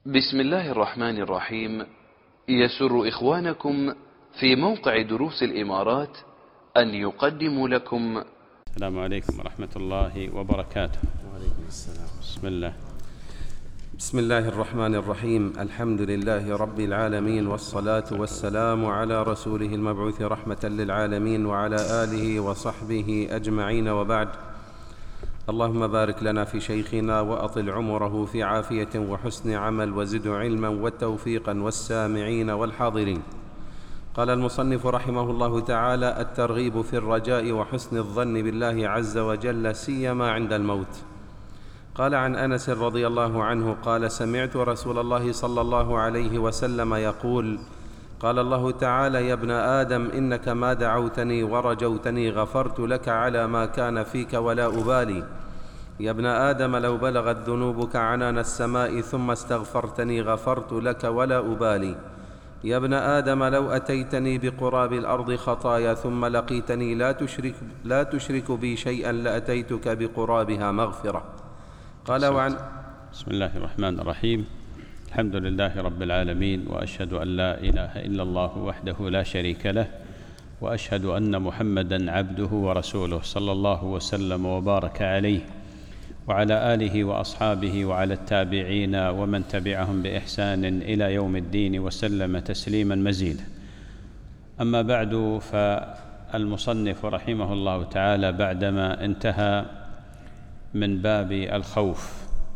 بسم الله الرحمن الرحيم. يسر إخوانكم في موقع دروس الإمارات أن يقدموا لكم. السلام عليكم ورحمة الله وبركاته. وعليكم السلام. بسم الله. بسم الله الرحمن الرحيم. الحمد لله رب العالمين، والصلاة والسلام على رسوله المبعوث رحمة للعالمين وعلى آله وصحبه أجمعين، وبعد. اللهم بارك لنا في شيخنا وأطل عمره في عافية وحسن عمل، وزد علما وتوفيقا والسامعين والحاضرين. قال المصنف رحمه الله تعالى: الترغيب في الرجاء وحسن الظن بالله عز وجل، سيما عند الموت. قال عن أنس رضي الله عنه قال: سمعت رسول الله صلى الله عليه وسلم يقول: قال الله تعالى: يا ابن آدم، إنك ما دعوتني ورجوتني غفرت لك على ما كان فيك ولا أبالي. يا ابن آدم، لو بلغت ذنوبك عنان السماء ثم استغفرتني غفرت لك ولا أبالي. يا ابن آدم، لو أتيتني بقراب الأرض خطايا ثم لقيتني لا تشرك بي شيئا لأتيتك بقرابها مغفرة. قال وعن بسم الله الرحمن الرحيم. الحمد لله رب العالمين، وأشهد أن لا إله إلا الله وحده لا شريك له، وأشهد أن محمدًا عبده ورسوله، صلى الله وسلم وبارك عليه وعلى آله وأصحابه وعلى التابعين ومن تبعهم بإحسان إلى يوم الدين، وسلم تسليما مزيدا. أما بعد، فالمصنف رحمه الله تعالى بعدما انتهى من باب الخوف،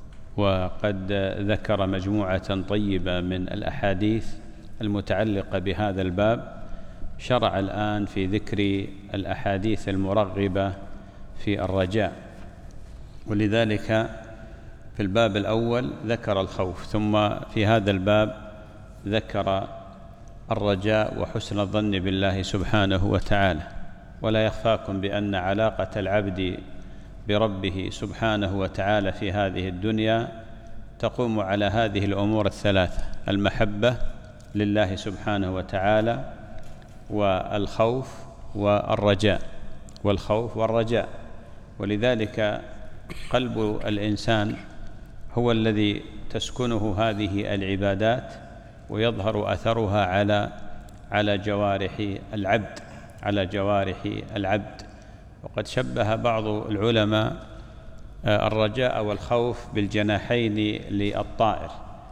وقد ذكر مجموعة طيبة من الأحاديث المتعلقة بهذا الباب، شرع الآن في ذكر الأحاديث المرغبة في الرجاء. ولذلك في الباب الأول ذكر الخوف، ثم في هذا الباب ذكر الرجاء وحسن الظن بالله سبحانه وتعالى. ولا يخفاكم بأن علاقة العبد بربه سبحانه وتعالى في هذه الدنيا تقوم على هذه الأمور الثلاثة: المحبة لله سبحانه وتعالى، والخوف والرجاء، والخوف والرجاء. ولذلك قلب الإنسان هو الذي تسكنه هذه العبادات، ويظهر أثرها على جوارح العبد، على جوارح العبد. وقد شبه بعض العلماء الرجاء والخوف بالجناحين للطائر،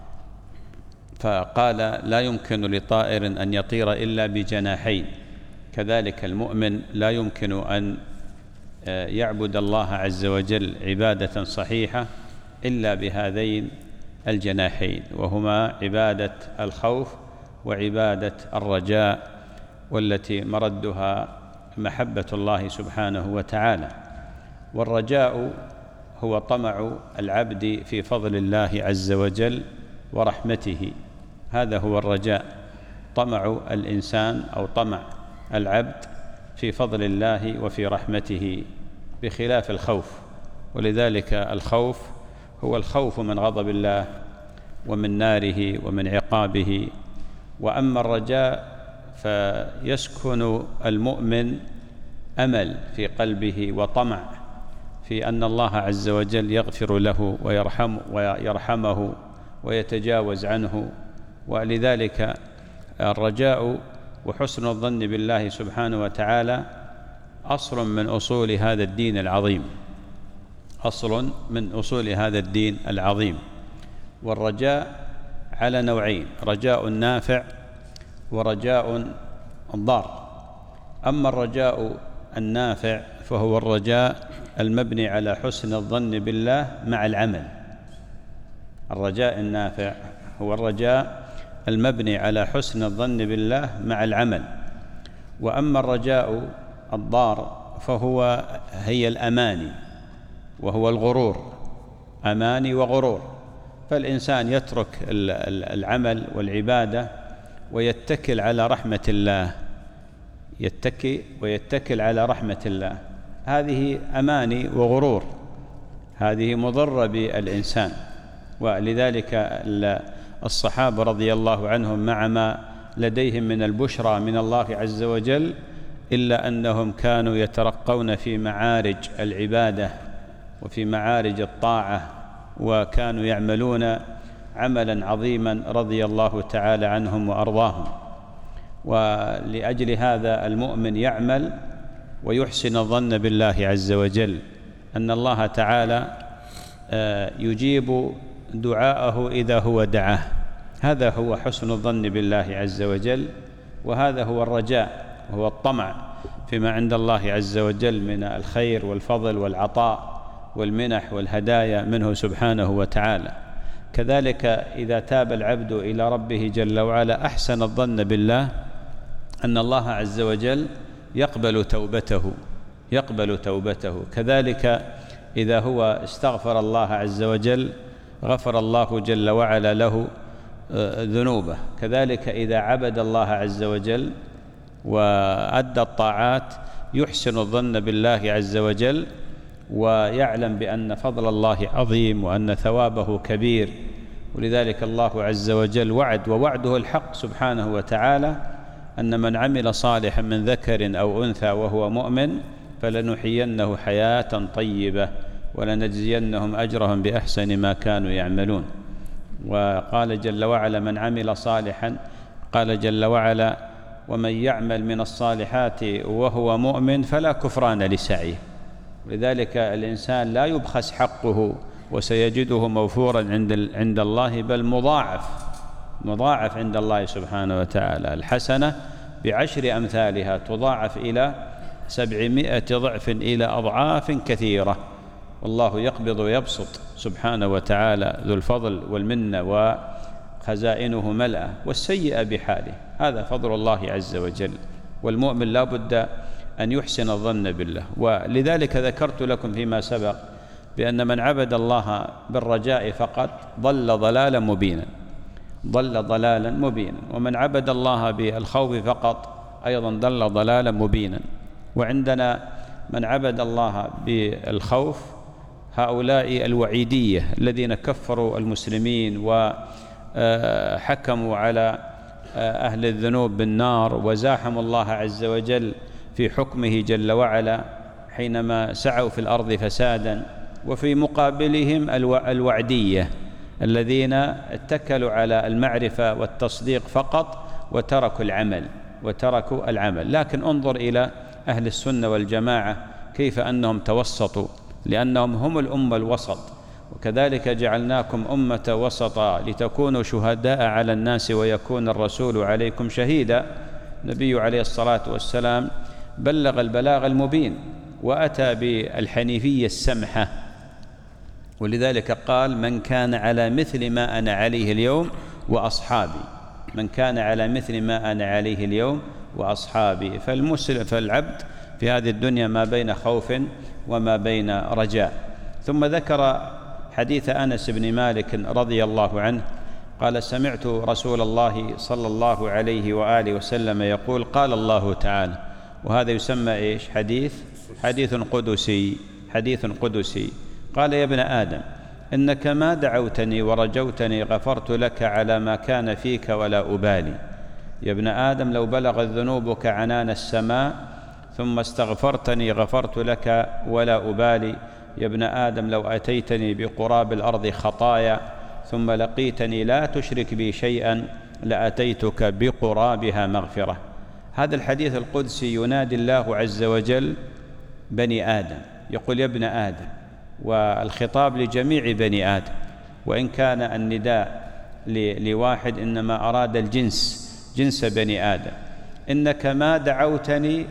فقال: لا يمكن لطائر أن يطير إلا بجناحين، كذلك المؤمن لا يمكن أن يعبد الله عز وجل عبادة صحيحة إلا بهذين الجناحين، وهما عبادة الخوف وعبادة الرجاء، والتي مردها محبة الله سبحانه وتعالى. والرجاء هو طمع العبد في فضل الله عز وجل ورحمته، هذا هو الرجاء، طمع الإنسان أو طمع العبد في فضل الله وفي رحمته، بخلاف الخوف. ولذلك الخوف هو الخوف من غضب الله ومن ناره ومن عقابه. وأما الرجاء فيسكن المؤمن أمل في قلبه وطمع في أن الله عز وجل يغفر له ويرحمه ويتجاوز عنه. ولذلك الرجاء وحسن الظن بالله سبحانه وتعالى أصل من أصول هذا الدين العظيم، أصل من أصول هذا الدين العظيم. والرجاء على نوعين: رجاء نافع ورجاء ضار. أما الرجاء النافع فهو الرجاء المبني على حسن الظن بالله مع العمل. الرجاء النافع هو الرجاء المبني على حسن الظن بالله مع العمل. وأما الرجاء الضار هي الأماني، وهو الغرور، أماني وغرور. فالإنسان يترك العمل والعبادة ويتكل على رحمة الله، ويتكل على رحمة الله. هذه أماني وغرور، هذه مضرة بالإنسان. ولذلك الصحابة رضي الله عنهم مع ما لديهم من البشرى من الله عز وجل، إلا أنهم كانوا يترقون في معارج العبادة وفي معارج الطاعة، وكانوا يعملون عملا عظيما رضي الله تعالى عنهم وأرضاهم. ولأجل هذا المؤمن يعمل ويحسن الظن بالله عز وجل أن الله تعالى يجيب دعاءه إذا هو دعاه. هذا هو حسن الظن بالله عز وجل، وهذا هو الرجاء وهو الطمع فيما عند الله عز وجل من الخير والفضل والعطاء والمنح والهدايا منه سبحانه وتعالى. كذلك إذا تاب العبد إلى ربه جل وعلا أحسن الظن بالله أن الله عز وجل يقبل توبته. كذلك إذا هو استغفر الله عز وجل غفر الله جل وعلا له ذنوبه. كذلك إذا عبد الله عز وجل وأدى الطاعات يحسن الظن بالله عز وجل، ويعلم بأن فضل الله عظيم وأن ثوابه كبير. ولذلك الله عز وجل وعد، ووعده الحق سبحانه وتعالى، أن من عمل صالحا من ذكر أو أنثى وهو مؤمن فلنحيينه حياة طيبة ولنجزينهم أجرهم بأحسن ما كانوا يعملون. وقال جل وعلا من عمل صالحا، قال جل وعلا ومن يعمل من الصالحات وهو مؤمن فلا كفران لسعيه. لذلك الإنسان لا يبخس حقه وسيجده موفورا عند الله، بل مضاعف عند الله سبحانه وتعالى. الحسنة ب10 أمثالها تضاعف إلى 700 ضعف إلى أضعاف كثيرة. والله يقبض ويبسط سبحانه وتعالى ذو الفضل والمنة وخزائنه ملأة، والسيئة بحاله. هذا فضل الله عز وجل، والمؤمن لا بد أن يحسن الظن بالله. ولذلك ذكرت لكم فيما سبق بأن من عبد الله بالرجاء فقط ضل ضلالا مبينا، ومن عبد الله بالخوف فقط أيضا ضل ضلالا مبينا. وعندنا من عبد الله بالخوف هؤلاء الوعيدية الذين كفروا المسلمين وحكموا على أهل الذنوب بالنار، وزاحموا الله عز وجل في حكمه جل وعلا حينما سعوا في الأرض فسادا. وفي مقابلهم الوعدية الذين اتكلوا على المعرفة والتصديق فقط وتركوا العمل. لكن انظر إلى أهل السنة والجماعة كيف أنهم توسطوا، لأنهم هم الأمة الوسط. وكذلك جعلناكم أمة وسطا لتكونوا شهداء على الناس ويكون الرسول عليكم شهيدا. النبي عليه الصلاة والسلام بلغ البلاغ المبين وأتى بالحنيفية السمحة، ولذلك قال من كان على مثل ما أنا عليه اليوم وأصحابي. فالعبد في هذه الدنيا ما بين خوف وما بين رجاء. ثم ذكر حديث أنس بن مالك رضي الله عنه قال سمعت رسول الله صلى الله عليه وآله وسلم يقول قال الله تعالى، وهذا يسمى إيش؟ حديث قدسي. قال يا ابن آدم إنك ما دعوتني ورجوتني غفرت لك على ما كان فيك ولا أبالي. يا ابن آدم لو بلغت ذنوبك عنان السماء ثم استغفرتني غفرت لك ولا أبالي. يا ابن آدم لو أتيتني بقراب الأرض خطايا ثم لقيتني لا تشرك بي شيئا لأتيتك بقرابها مغفرة. هذا الحديث القدسي ينادي الله عز وجل بني آدم، يقول يا ابن آدم، والخطاب لجميع بني آدم، وإن كان النداء لواحد إنما أراد جنس بني آدم. إنك ما دعوتني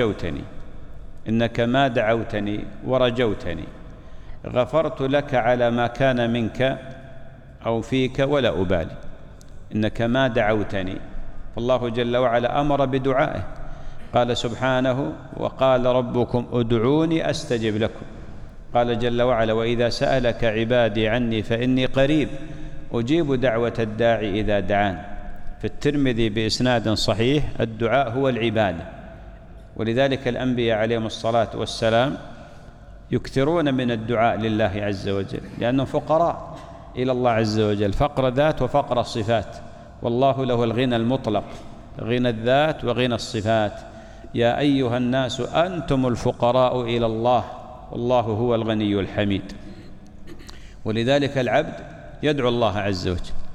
ورجوتني غفرت لك على ما كان منك أو فيك ولا أبالي. إنك ما دعوتني، فالله جل وعلا أمر بدعائه، قال سبحانه وقال ربكم ادعوني أستجب لكم. قال جل وعلا وإذا سألك عبادي عني فإني قريب أجيب دعوة الداعي إذا دعان. في الترمذي بإسناد صحيح الدعاء هو العبادة، ولذلك الأنبياء عليهم الصلاة والسلام يكثرون من الدعاء لله عز وجل، لأنهم فقراء إلى الله عز وجل، فقر ذات وفقر الصفات، والله له الغنى المطلق، غنى الذات وغنى الصفات. يا أيها الناس أنتم الفقراء إلى الله والله هو الغني الحميد. ولذلك العبد يدعو الله عز وجل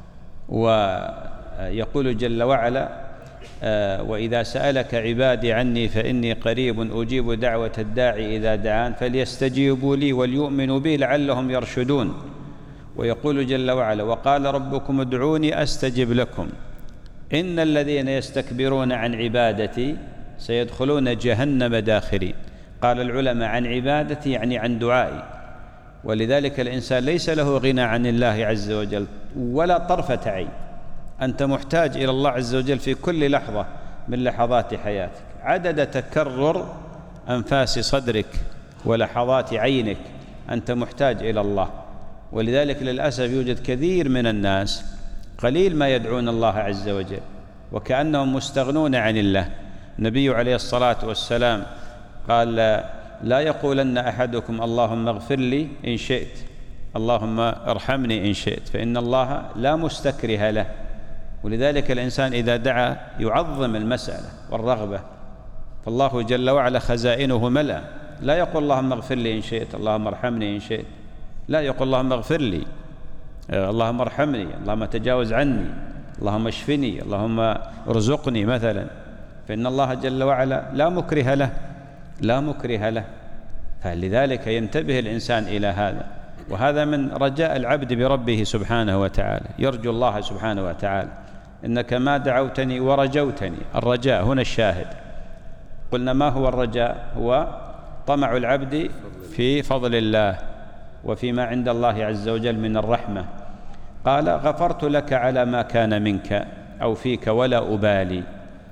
ويقول جل وعلا: وإذا سألك عبادي عني فإني قريب أجيب دعوة الداعي إذا دعان فليستجيبوا لي وليؤمنوا بي لعلهم يرشدون. ويقول جل وعلا: وقال ربكم ادعوني أستجب لكم إن الذين يستكبرون عن عبادتي سيدخلون جهنم داخرين. قال العلماء: عن عبادتي يعني عن دعائي. ولذلك الإنسان ليس له غنى عن الله عز وجل ولا طرفة عين، أنت محتاج إلى الله عز وجل في كل لحظة من لحظات حياتك، عدد تكرر أنفاس صدرك ولحظات عينك أنت محتاج إلى الله. ولذلك للأسف يوجد كثير من الناس قليل ما يدعون الله عز وجل وكأنهم مستغنون عن الله. النبي عليه الصلاة والسلام قال: لا يقولن أحدكم اللهم اغفر لي إن شئت، اللهم ارحمني إن شئت، فإن الله لا مستكره له. ولذلك الإنسان إذا دعا يعظم المسألة والرغبة، فالله جل وعلا خزائنه ملأ. لا يقول اللهم اغفر لي إن شئت، اللهم ارحمني إن شئت، لا يقول اللهم اغفر لي، اللهم ارحمني، اللهم تجاوز عني، اللهم اشفني، اللهم ارزقني مثلا، فإن الله جل وعلا لا مكره له، لا مكره له. فلذلك ينتبه الإنسان إلى هذا، وهذا من رجاء العبد بربه سبحانه وتعالى، يرجو الله سبحانه وتعالى: إنك ما دعوتني ورجوتني. الرجاء هنا الشاهد. قلنا ما هو الرجاء؟ هو طمع العبد في فضل الله وفيما عند الله عز وجل من الرحمة. قال: غفرت لك على ما كان منك أو فيك ولا أبالي،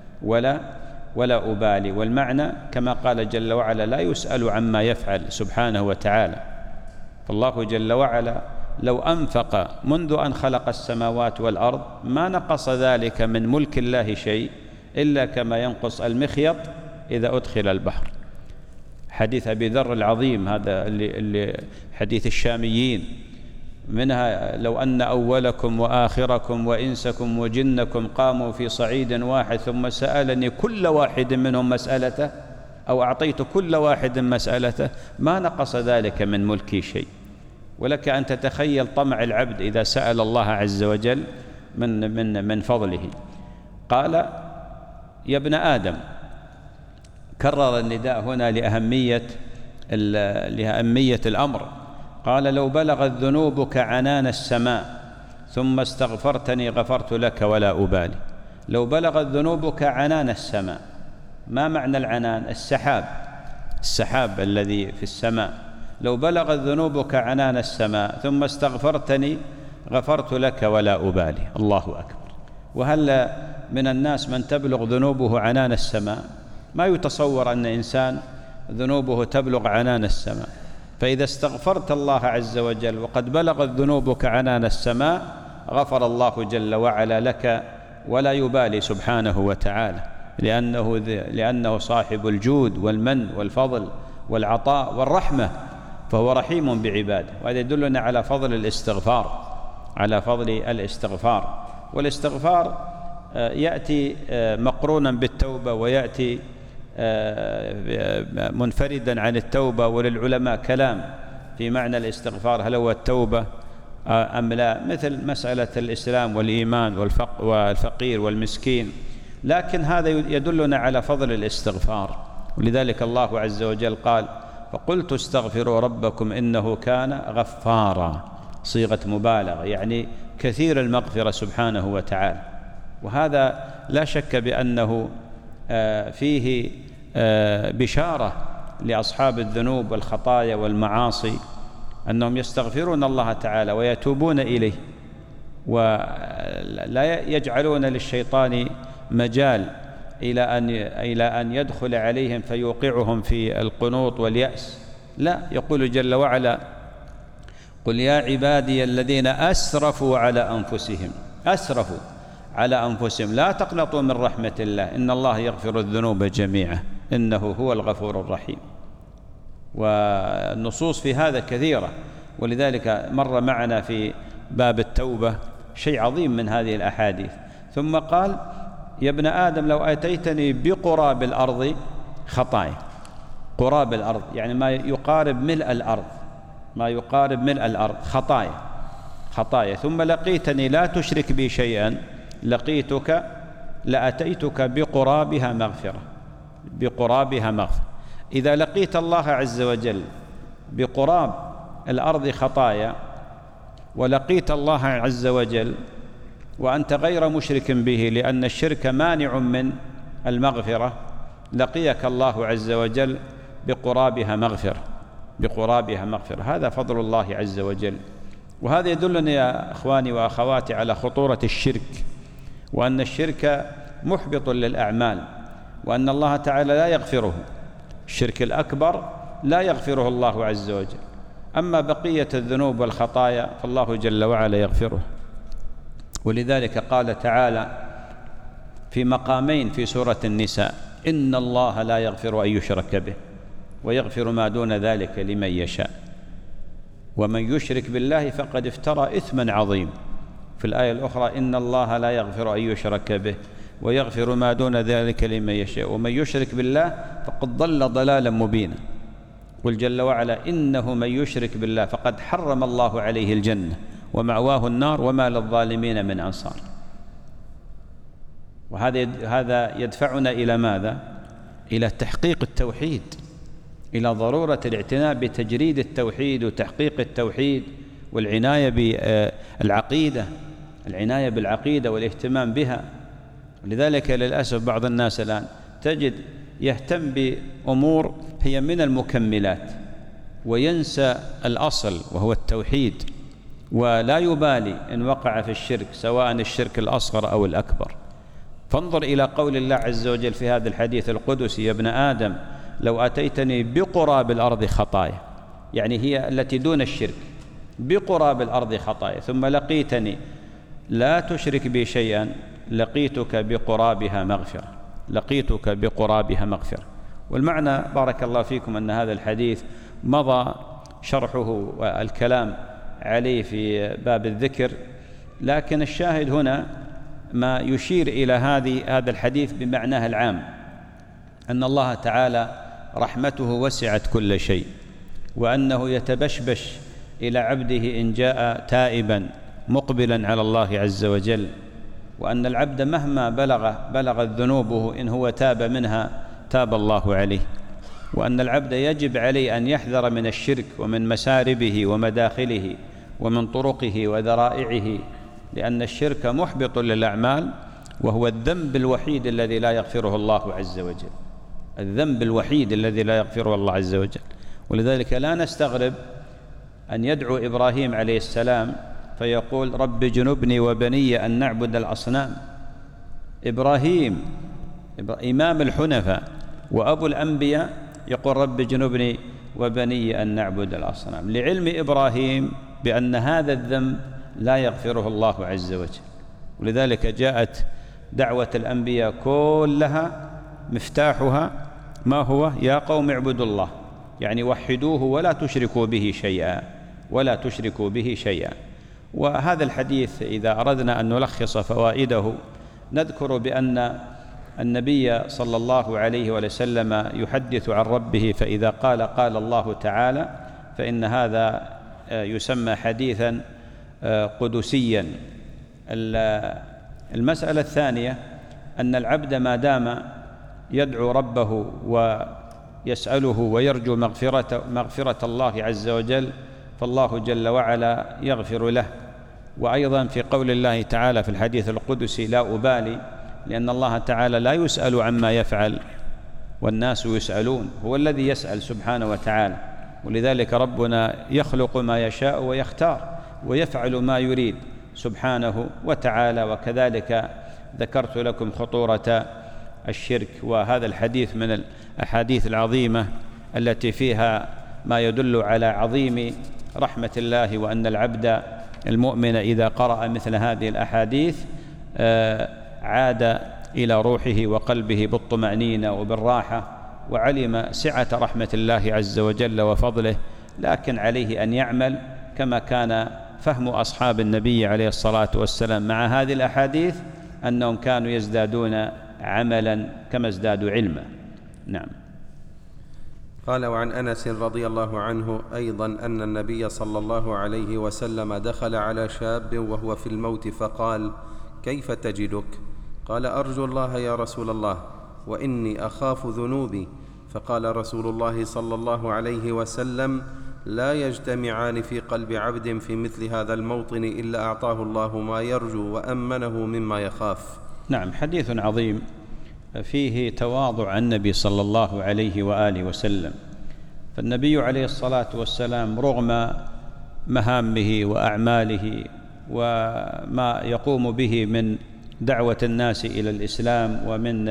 ولا أبالي. والمعنى كما قال جل وعلا: لا يسأل عما يفعل سبحانه وتعالى. فالله جل وعلا لو أنفق منذ أن خلق السماوات والأرض ما نقص ذلك من ملك الله شيء إلا كما ينقص المخيط إذا أدخل البحر. حديث أبي ذر العظيم هذا اللي حديث الشاميين، منها: لو أن أولكم وآخركم وإنسكم وجنكم قاموا في صعيد واحد ثم سألني كل واحد منهم مسألته أو أعطيت كل واحد مسألته ما نقص ذلك من ملكي شيء. ولك أن تتخيل طمع العبد إذا سأل الله عز وجل من فضله. قال: يا ابن آدم، كرر النداء هنا لأهمية الأمر. قال: لو بلغت ذنوبك عنان السماء ثم استغفرتني غفرت لك ولا أبالي. لو بلغت ذنوبك عنان السماء، ما معنى العنان؟ السحاب الذي في السماء. لو بلغت ذنوبك عنان السماء ثم استغفرتني غفرت لك ولا أبالي. الله أكبر. وهل من الناس من تبلغ ذنوبه عنان السماء؟ ما يتصور أن إنسان ذنوبه تبلغ عنان السماء. فإذا استغفرت الله عز وجل وقد بلغت ذنوبك عنان السماء غفر الله جل وعلا لك ولا يبالي سبحانه وتعالى، لأنه صاحب الجود والمن والفضل والعطاء والرحمة، فهو رحيم بعباده. وهذا يدلنا على فضل الاستغفار. والاستغفار يأتي مقرونا بالتوبة، ويأتي منفردا عن التوبة. وللعلماء كلام في معنى الاستغفار، هل هو التوبة أم لا، مثل مسألة الإسلام والإيمان والفقير والمسكين. لكن هذا يدلنا على فضل الاستغفار. ولذلك الله عز وجل قال: فقلت استغفروا ربكم إنه كان غفارا، صيغة مبالغة، يعني كثير المغفرة سبحانه وتعالى. وهذا لا شك بأنه فيه بشارة لأصحاب الذنوب والخطايا والمعاصي، أنهم يستغفرون الله تعالى ويتوبون إليه، ولا يجعلون للشيطان مجال إلى أن يدخل عليهم فيوقعهم في القنوط واليأس. لا، يقول جل وعلا: قل يا عبادي الذين أسرفوا على أنفسهم لا تقنطوا من رحمة الله إن الله يغفر الذنوب جميعا إنه هو الغفور الرحيم. والنصوص في هذا كثيرة، ولذلك مر معنا في باب التوبة شيء عظيم من هذه الأحاديث. ثم قال: يا ابن آدم لو أتيتني بقراب الأرض خطايا. قراب الأرض يعني ما يقارب ملء الأرض، خطايا. خطايا، ثم لقيتني لا تشرك بي شيئا لأتيتك بقرابها مغفرة. إذا لقيت الله عز وجل بقراب الأرض خطايا، ولقيت الله عز وجل وأنت غير مشرك به، لأن الشرك مانع من المغفرة، لقيك الله عز وجل بقرابها مغفرة. هذا فضل الله عز وجل. وهذا يدلنا يا أخواني وأخواتي على خطورة الشرك، وأن الشرك محبط للأعمال، وأن الله تعالى لا يغفره. الشرك الأكبر لا يغفره الله عز وجل، أما بقية الذنوب والخطايا فالله جل وعلا يغفره. ولذلك قال تعالى في مقامين في سورة النساء: إن الله لا يغفر أن يشرك به ويغفر ما دون ذلك لمن يشاء، ومن يشرك بالله فقد افترى إثما عظيم. في الآية الأخرى: إن الله لا يغفر أن يشرك به ويغفر ما دون ذلك لمن يشاء، ومن يشرك بالله فقد ضل ضلالا مبينا. قل جل وعلا: إنه من يشرك بالله فقد حرم الله عليه الجنة ومأواه النار وما للظالمين من أنصار. وهذا يدفعنا إلى ماذا؟ إلى تحقيق التوحيد، إلى ضرورة الاعتناء بتجريد التوحيد وتحقيق التوحيد، والعناية بالعقيدة، العناية بالعقيدة والاهتمام بها. لذلك للأسف بعض الناس الآن تجد يهتم بأمور هي من المكملات، وينسى الأصل وهو التوحيد، ولا يبالي إن وقع في الشرك، سواء الشرك الأصغر أو الأكبر. فانظر إلى قول الله عز وجل في هذا الحديث القدسي: يا ابن آدم لو أتيتني بقراب الأرض خطايا، يعني هي التي دون الشرك، بقراب الأرض خطايا، ثم لقيتني لا تشرك بي شيئا لقيتك بقرابها مغفرة. والمعنى بارك الله فيكم أن هذا الحديث مضى شرحه والكلام عليه في باب الذكر، لكن الشاهد هنا ما يشير إلى هذا الحديث بمعناه العام، أن الله تعالى رحمته وسعت كل شيء، وأنه يتبشبش إلى عبده إن جاء تائبا مقبلا على الله عز وجل، وأن العبد مهما بلغت ذنوبه إن هو تاب منها تاب الله عليه، وأن العبد يجب عليه أن يحذر من الشرك ومن مساربه ومداخله ومن طرقه وذرائعه، لأن الشرك محبط للأعمال، وهو الذنب الوحيد الذي لا يغفره الله عز وجل، الذنب الوحيد الذي لا يغفره الله عز وجل. ولذلك لا نستغرب أن يدعو إبراهيم عليه السلام فيقول: رب جنبني وبني أن نعبد الأصنام. إبراهيم إمام الحنفاء وأبو الأنبياء يقول: رب جنبني وبني أن نعبد الأصنام، لعلم إبراهيم بأن هذا الذنب لا يغفره الله عز وجل. ولذلك جاءت دعوة الأنبياء كلها مفتاحها ما هو؟ يا قوم اعبدوا الله، يعني وحدوه ولا تشركوا به شيئا. وهذا الحديث إذا أردنا أن نلخص فوائده نذكر بأن النبي صلى الله عليه وسلم يحدث عن ربه، فإذا قال الله تعالى فإن هذا يسمى حديثا قدسيا. المسألة الثانية أن العبد ما دام يدعو ربه ويسأله ويرجو مغفرة الله عز وجل فالله جل وعلا يغفر له. وأيضا في قول الله تعالى في الحديث القدسي: لا أبالي، لأن الله تعالى لا يسأل عما يفعل والناس يسألون، هو الذي يسأل سبحانه وتعالى. ولذلك ربنا يخلق ما يشاء ويختار ويفعل ما يريد سبحانه وتعالى. وكذلك ذكرت لكم خطورة الشرك، وهذا الحديث من الأحاديث العظيمة التي فيها ما يدل على عظيم رحمة الله، وأن العبد المؤمن إذا قرأ مثل هذه الأحاديث عاد إلى روحه وقلبه بالطمأنينة وبالراحة، وعلم سعة رحمة الله عز وجل وفضله. لكن عليه أن يعمل كما كان فهم أصحاب النبي عليه الصلاة والسلام مع هذه الأحاديث، أنهم كانوا يزدادون عملا كما ازدادوا علما. نعم. قال: وعن أنس رضي الله عنه أيضا أن النبي صلى الله عليه وسلم دخل على شاب وهو في الموت فقال: كيف تجدك؟ قال: أرجو الله يا رسول الله، وإني أخاف ذنوبي. فقال رسول الله صلى الله عليه وسلم: لا يجتمعان في قلب عبد في مثل هذا الموطن إلا أعطاه الله ما يرجو وأمنه مما يخاف. نعم، حديث عظيم فيه تواضع النبي صلى الله عليه وآله وسلم. فالنبي عليه الصلاة والسلام رغم مهامه وأعماله وما يقوم به من دعوة الناس إلى الإسلام، ومن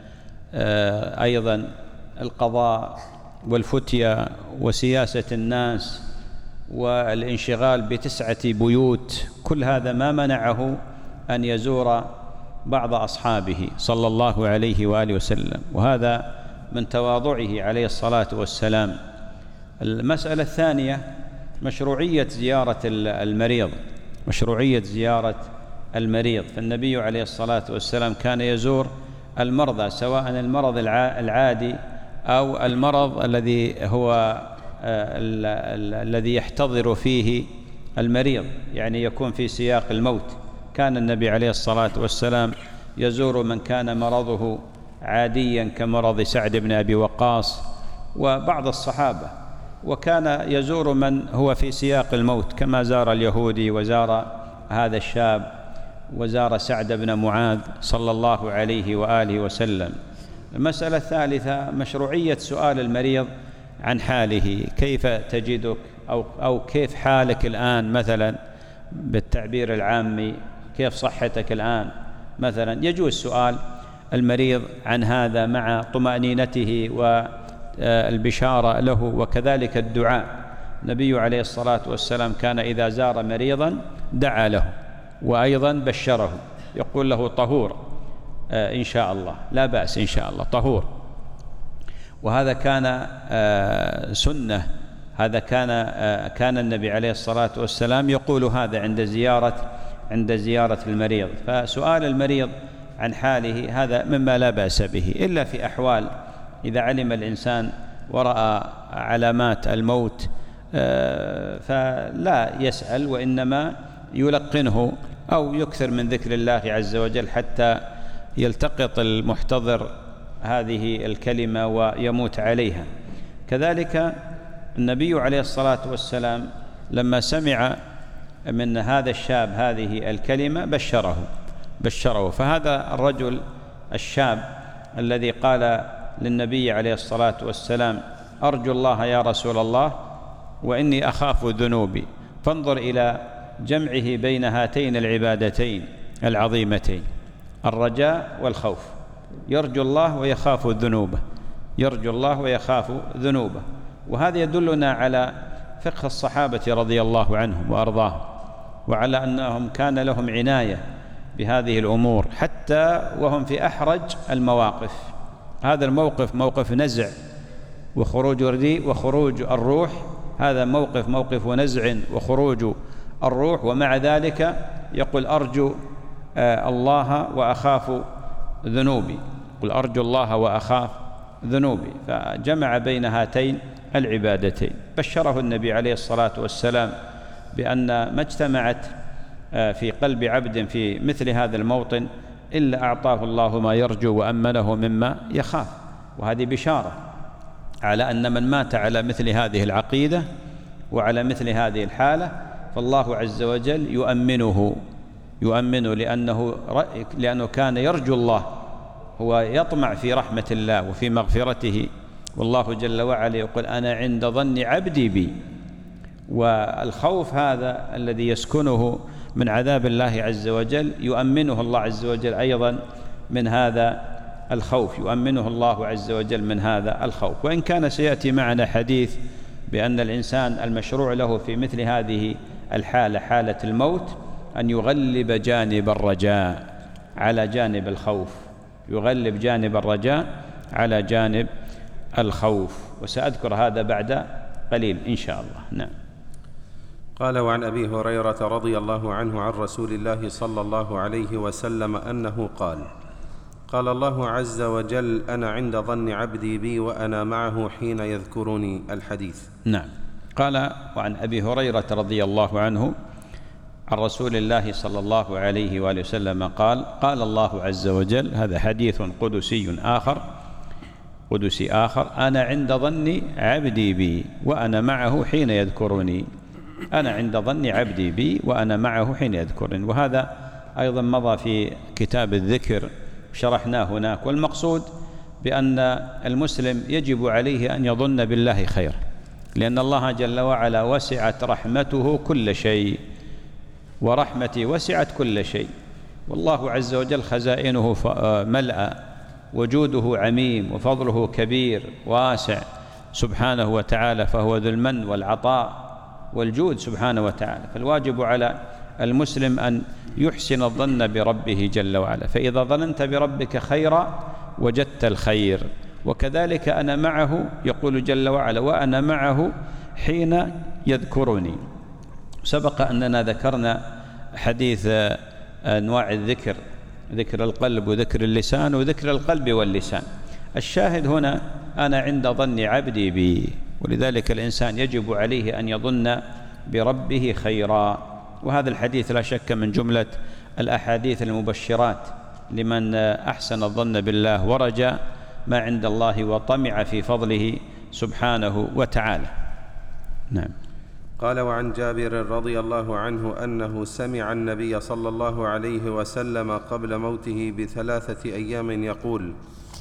أيضا القضاء والفتية وسياسة الناس والانشغال ب9 بيوت، كل هذا ما منعه أن يزور بعض أصحابه صلى الله عليه وآله وسلم، وهذا من تواضعه عليه الصلاة والسلام. المسألة الثانية مشروعية زيارة المريض، مشروعية زيارة المريض. فالنبي عليه الصلاة والسلام كان يزور المرضى، سواء المرض العادي أو المرض الذي هو الذي يحتضر فيه المريض، يعني يكون في سياق الموت. كان النبي عليه الصلاة والسلام يزور من كان مرضه عاديا كمرض سعد بن أبي وقاص وبعض الصحابة، وكان يزور من هو في سياق الموت كما زار اليهودي وزار هذا الشاب وزار سعد بن معاذ صلى الله عليه وآله وسلم. المسألة الثالثة مشروعية سؤال المريض عن حاله، كيف تجدك أو كيف حالك الآن مثلا بالتعبير العامي، كيف صحتك الآن مثلا. يجوز سؤال المريض عن هذا مع طمأنينته والبشارة له، وكذلك الدعاء. النبي عليه الصلاة والسلام كان إذا زار مريضا دعا له وأيضا بشره، يقول له طهور إن شاء الله، لا بأس إن شاء الله طهور. وهذا كان سنة، هذا كان النبي عليه الصلاة والسلام يقول هذا عند زيارة المريض. فسؤال المريض عن حاله هذا مما لا بأس به، إلا في أحوال إذا علم الإنسان ورأى علامات الموت فلا يسأل، وإنما يلقنه أو يكثر من ذكر الله عز وجل حتى يلتقط المحتضر هذه الكلمة ويموت عليها. كذلك النبي عليه الصلاة والسلام لما سمع من هذا الشاب هذه الكلمة بشره. فهذا الرجل الشاب الذي قال للنبي عليه الصلاة والسلام: أرجو الله يا رسول الله وإني أخاف ذنوبي. فانظر إلى جمعه بين هاتين العبادتين العظيمتين، الرجاء والخوف. يرجو الله ويخاف ذنوبه، يرجو الله ويخاف ذنوبه. وهذا يدلنا على فقه الصحابة رضي الله عنهم وأرضاهم، وعلى أنهم كان لهم عناية بهذه الأمور حتى وهم في أحرج المواقف. هذا الموقف موقف نزع وخروج الروح، هذا موقف نزع وخروج الروح، ومع ذلك يقول: أرجو الله وأخاف ذنوبي، قل أرجو الله وأخاف ذنوبي. فجمع بين هاتين العبادتين. بشره النبي عليه الصلاة والسلام بأن ما اجتمعت في قلب عبد في مثل هذا الموطن إلا أعطاه الله ما يرجو وأمنه مما يخاف. وهذه بشارة على أن من مات على مثل هذه العقيدة وعلى مثل هذه الحالة فالله عز وجل يؤمنه لأنه كان يرجو الله، هو يطمع في رحمة الله وفي مغفرته، والله جل وعلا يقول: أنا عند ظن عبدي بي. والخوف هذا الذي يسكنه من عذاب الله عز وجل يؤمنه الله عز وجل أيضا من هذا الخوف، يؤمنه الله عز وجل من هذا الخوف. وإن كان سيأتي معنا حديث بأن الإنسان المشروع له في مثل هذه الحالة، حالة الموت، أن يغلب جانب الرجاء على جانب الخوف، يغلب جانب الرجاء على جانب الخوف. وسأذكر هذا بعد قليل إن شاء الله. نعم. قال: وعن أبي هريرة رضي الله عنه عن رسول الله صلى الله عليه وسلم أنه قال: قال الله عز وجل: أنا عند ظن عبدي بي وأنا معه حين يذكرني. الحديث. نعم. قال: وعن أبي هريرة رضي الله عنه عن رسول الله صلى الله عليه وآله وسلم قال: قال الله عز وجل، هذا حديث قدسي آخر: أنا عند ظن عبدي بي وأنا معه حين يذكرني. أنا عند ظن عبدي بي وأنا معه حين يذكرني. وهذا أيضا مضى في كتاب الذكر شرحناه هناك. والمقصود بأن المسلم يجب عليه أن يظن بالله خير، لأن الله جل وعلا وسعت رحمته كل شيء، ورحمتي وسعت كل شيء، والله عز وجل خزائنه ملأ، وجوده عميم، وفضله كبير واسع سبحانه وتعالى، فهو ذو المن والعطاء والجود سبحانه وتعالى. فالواجب على المسلم أن يحسن الظن بربه جل وعلا، فإذا ظننت بربك خيرا وجدت الخير. وكذلك أنا معه، يقول جل وعلا: وأنا معه حين يذكرني. سبق أننا ذكرنا حديث أنواع الذكر: ذكر القلب وذكر اللسان وذكر القلب واللسان. الشاهد هنا: أنا عند ظن عبدي بي. ولذلك الإنسان يجب عليه أن يظن بربه خيرا. وهذا الحديث لا شك من جملة الأحاديث المبشرات لمن أحسن الظن بالله ورجى ما عند الله وطمع في فضله سبحانه وتعالى. نعم. قال: وعن جابر رضي الله عنه أنه سمع النبي صلى الله عليه وسلم قبل موته ب3 أيام يقول: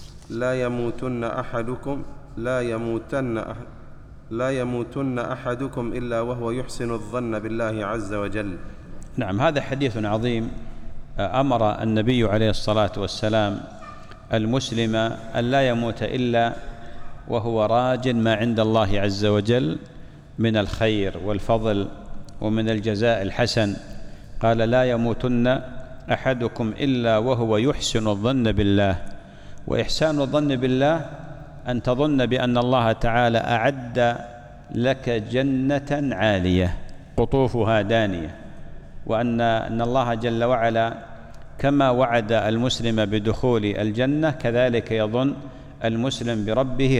لا يموتن أحدكم إلا وهو يحسن الظن بالله عز وجل. نعم. هذا حديث عظيم. أمر النبي عليه الصلاة والسلام المسلم أن لا يموت إلا وهو راج ما عند الله عز وجل من الخير والفضل ومن الجزاء الحسن. قال: لا يموتن أحدكم إلا وهو يحسن الظن بالله. وإحسان الظن بالله أن تظن بأن الله تعالى أعد لك جنة عالية قطوفها دانية، وأن الله جل وعلا كما وعد المسلم بدخول الجنة كذلك يظن المسلم بربه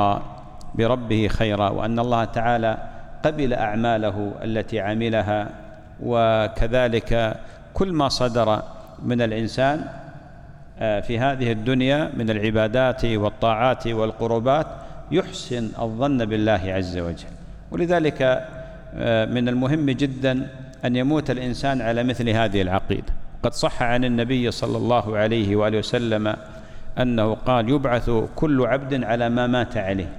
خيرا، وأن الله تعالى قبل أعماله التي عملها. وكذلك كل ما صدر من الإنسان في هذه الدنيا من العبادات والطاعات والقربات يحسن الظن بالله عز وجل. ولذلك من المهم جدا أن يموت الإنسان على مثل هذه العقيدة. قد صح عن النبي صلى الله عليه وآله وسلم أنه قال: يبعث كل عبد على ما مات عليه.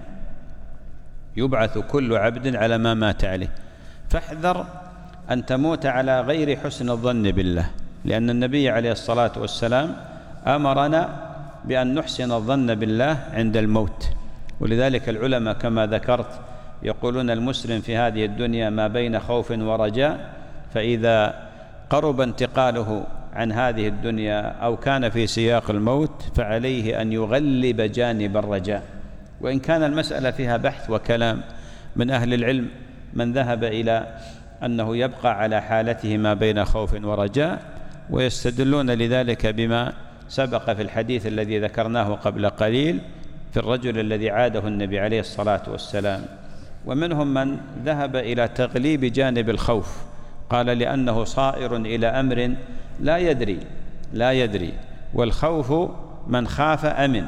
يبعث كل عبد على ما مات عليه. فاحذر أن تموت على غير حسن الظن بالله، لأن النبي عليه الصلاة والسلام أمرنا بأن نحسن الظن بالله عند الموت. ولذلك العلماء كما ذكرت يقولون: المسلم في هذه الدنيا ما بين خوف ورجاء، فإذا قرب انتقاله عن هذه الدنيا أو كان في سياق الموت فعليه أن يغلب جانب الرجاء. وإن كان المسألة فيها بحث وكلام من أهل العلم، من ذهب إلى أنه يبقى على حالته ما بين خوف ورجاء، ويستدلون لذلك بما سبق في الحديث الذي ذكرناه قبل قليل في الرجل الذي عاده النبي عليه الصلاة والسلام. ومنهم من ذهب إلى تغليب جانب الخوف، قال: لأنه صائر إلى أمر لا يدري، والخوف من خاف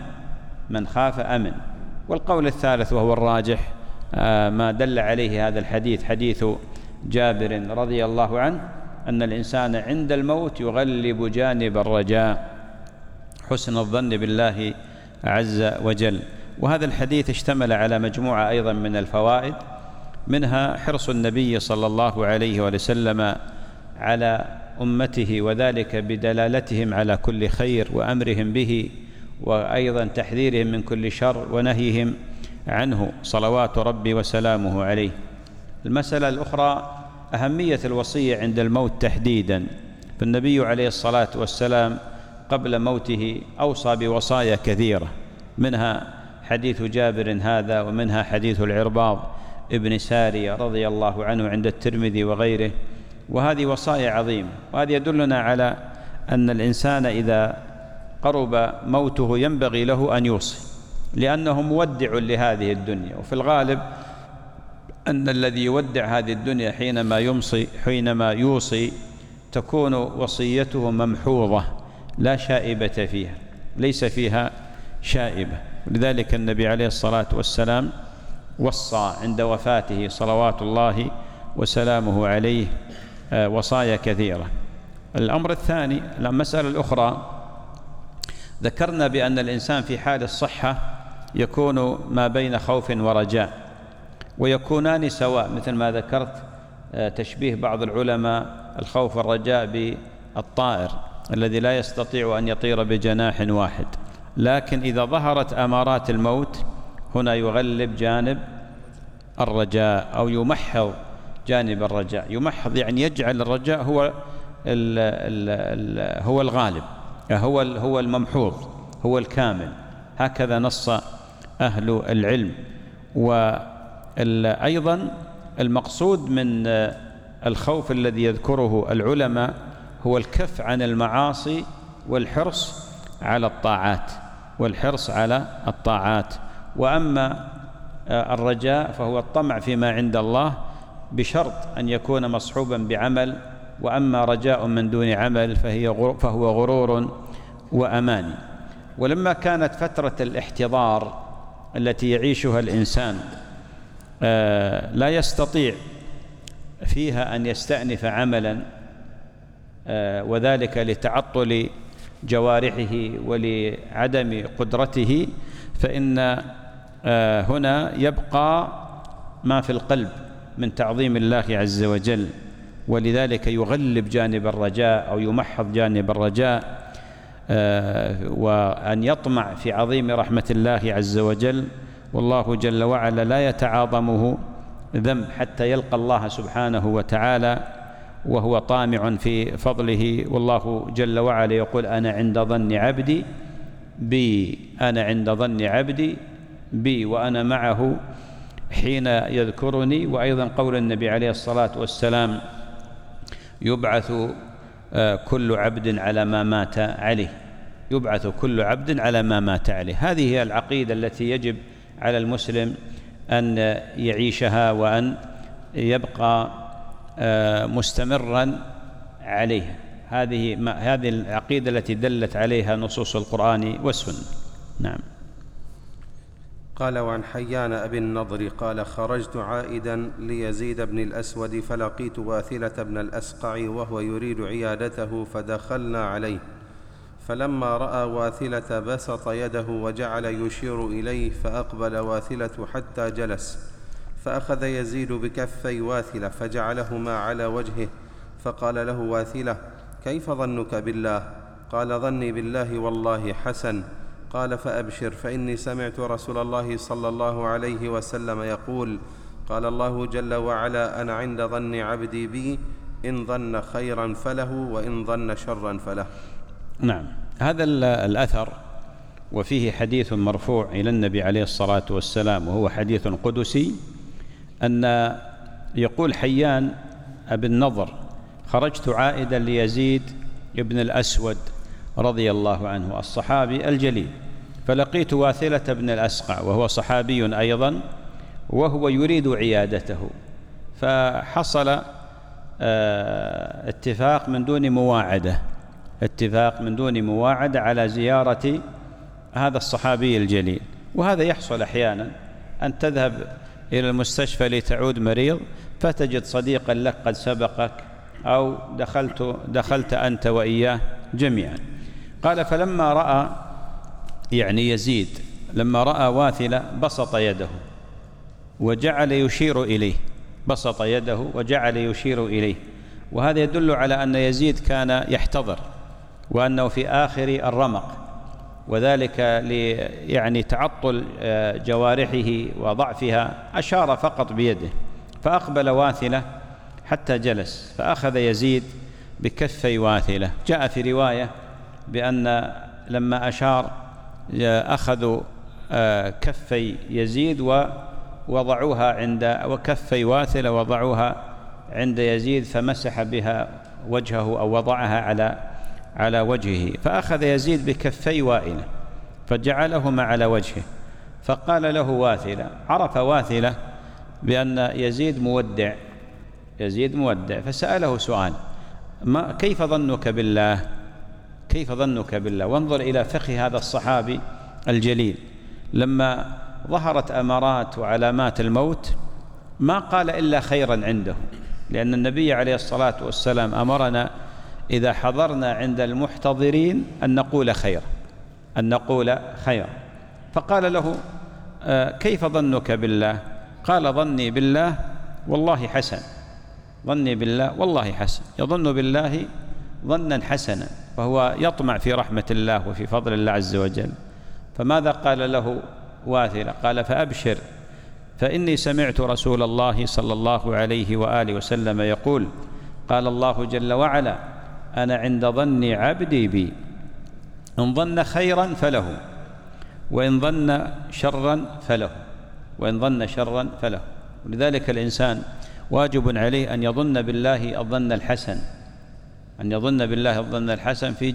أمن. والقول الثالث وهو الراجح ما دل عليه هذا الحديث، حديث جابر رضي الله عنه، أن الإنسان عند الموت يغلب جانب الرجاء، حسن الظن بالله عز وجل. وهذا الحديث اشتمل على مجموعة أيضا من الفوائد، منها حرص النبي صلى الله عليه وسلم على أمته، وذلك بدلالتهم على كل خير وأمرهم به، وأيضا تحذيرهم من كل شر ونهيهم عنه صلوات ربي وسلامه عليه. المسألة الأخرى أهمية الوصية عند الموت تحديدا. فالنبي عليه الصلاة والسلام قبل موته أوصى بوصايا كثيرة، منها حديث جابر هذا، ومنها حديث العرباض ابن سارية رضي الله عنه عند الترمذي وغيره. وهذه وصايا عظيمة، وهذا يدلنا على أن الإنسان إذا قرب موته ينبغي له أن يوصي، لأنه مودع لهذه الدنيا. وفي الغالب أن الذي يودع هذه الدنيا حينما يوصي تكون وصيته ممحوظة لا شائبة فيها، ليس فيها شائبة. لذلك النبي عليه الصلاة والسلام وصى عند وفاته صلوات الله وسلامه عليه وصايا كثيرة. الأمر الثاني، المسألة الأخرى، ذكرنا بأن الإنسان في حال الصحة يكون ما بين خوف ورجاء، ويكونان سواء، مثل ما ذكرت تشبيه بعض العلماء الخوف والرجاء بالطائر الذي لا يستطيع أن يطير بجناح واحد، لكن إذا ظهرت أمارات الموت هنا يغلب جانب الرجاء أو يمحض جانب الرجاء. يمحض يعني يجعل الرجاء هو الغالب، هو الممحوظ، هو الكامل. هكذا نص أهل العلم. وأيضا المقصود من الخوف الذي يذكره العلماء هو الكف عن المعاصي والحرص على الطاعات. وأما الرجاء فهو الطمع فيما عند الله بشرط أن يكون مصحوبا بعمل، وأما رجاء من دون عمل فهو غرور وأماني. ولما كانت فترة الاحتضار التي يعيشها الإنسان لا يستطيع فيها أن يستأنف عملا، وذلك لتعطل جوارحه ولعدم قدرته، فإن هنا يبقى ما في القلب من تعظيم الله عز وجل، ولذلك يغلب جانب الرجاء أو يمحض جانب الرجاء، وأن يطمع في عظيم رحمة الله عز وجل. والله جل وعلا لا يتعاظمه ذنب حتى يلقى الله سبحانه وتعالى وهو طامع في فضله. والله جل وعلا يقول: أنا عند ظن عبدي بي وأنا معه حين يذكرني. وأيضا قول النبي عليه الصلاة والسلام: يبعث كل عبد على ما مات عليه. هذه هي العقيدة التي يجب على المسلم أن يعيشها وأن يبقى مستمرا عليها. هذه العقيدة التي دلت عليها نصوص القرآن والسنة. نعم. قال: وعن حيان أبي النضر قال: خرجت عائدا ليزيد بن الأسود فلقيت واثلة بن الأسقع وهو يريد عيادته، فدخلنا عليه، فلما رأى واثلة بسط يده وجعل يشير إليه، فأقبل واثلة حتى جلس، فأخذ يزيد بكفي واثلة فجعلهما على وجهه، فقال له واثلة: كيف ظنك بالله؟ قال: ظني بالله والله حسن. قال: فأبشر، فإني سمعت رسول الله صلى الله عليه وسلم يقول: قال الله جل وعلا: أنا عند ظن عبدي بي، إن ظن خيرا فله وإن ظن شرا فله. نعم. هذا الأثر وفيه حديث مرفوع إلى النبي عليه الصلاة والسلام، وهو حديث قدسي، أن يقول حيان أبي النضر: خرجت عائدا ليزيد ابن الأسود رضي الله عنه الصحابي الجليل، فلقيت واثلة بن الأسقع وهو صحابي أيضا، وهو يريد عيادته، فحصل اتفاق من دون مواعدة على زيارة هذا الصحابي الجليل. وهذا يحصل أحيانا، أن تذهب إلى المستشفى لتعود مريض فتجد صديقا لك قد سبقك، أو دخلت أنت وإياه جميعا. قال: فلما رأى يزيد لما رأى واثلة بسط يده وجعل يشير إليه. وهذا يدل على أن يزيد كان يحتضر، وأنه في آخر الرمق، وذلك تعطل جوارحه وضعفها، أشار فقط بيده، فأقبل واثلة حتى جلس، فأخذ يزيد بكفي واثلة. جاء في رواية بأن لما أشار أخذوا كفي يزيد وكفي واثلة وضعوها عند يزيد، فمسح بها وجهه أو وضعها على وجهه، فأخذ يزيد بكفي وائلة فجعلهما على وجهه، فقال له واثلة، عرف واثلة بأن يزيد مودع، فسأله سؤال: كيف ظنك بالله؟ كيف ظنك بالله؟ وانظر إلى فقه هذا الصحابي الجليل، لما ظهرت أمارات وعلامات الموت ما قال إلا خيرا عنده، لأن النبي عليه الصلاة والسلام أمرنا إذا حضرنا عند المحتضرين أن نقول خيرا. فقال له: كيف ظنك بالله؟ قال: ظني بالله والله حسن، يظن بالله ظنا حسنا، فهو يطمع في رحمة الله وفي فضل الله عز وجل. فماذا قال له واثلة؟ قال: فأبشر، فإني سمعت رسول الله صلى الله عليه وآله وسلم يقول: قال الله جل وعلا: أنا عند ظن عبدي بي، إن ظن خيرا فله، وإن ظن شرا فله. ولذلك الإنسان واجب عليه أن يظن بالله الظن الحسن في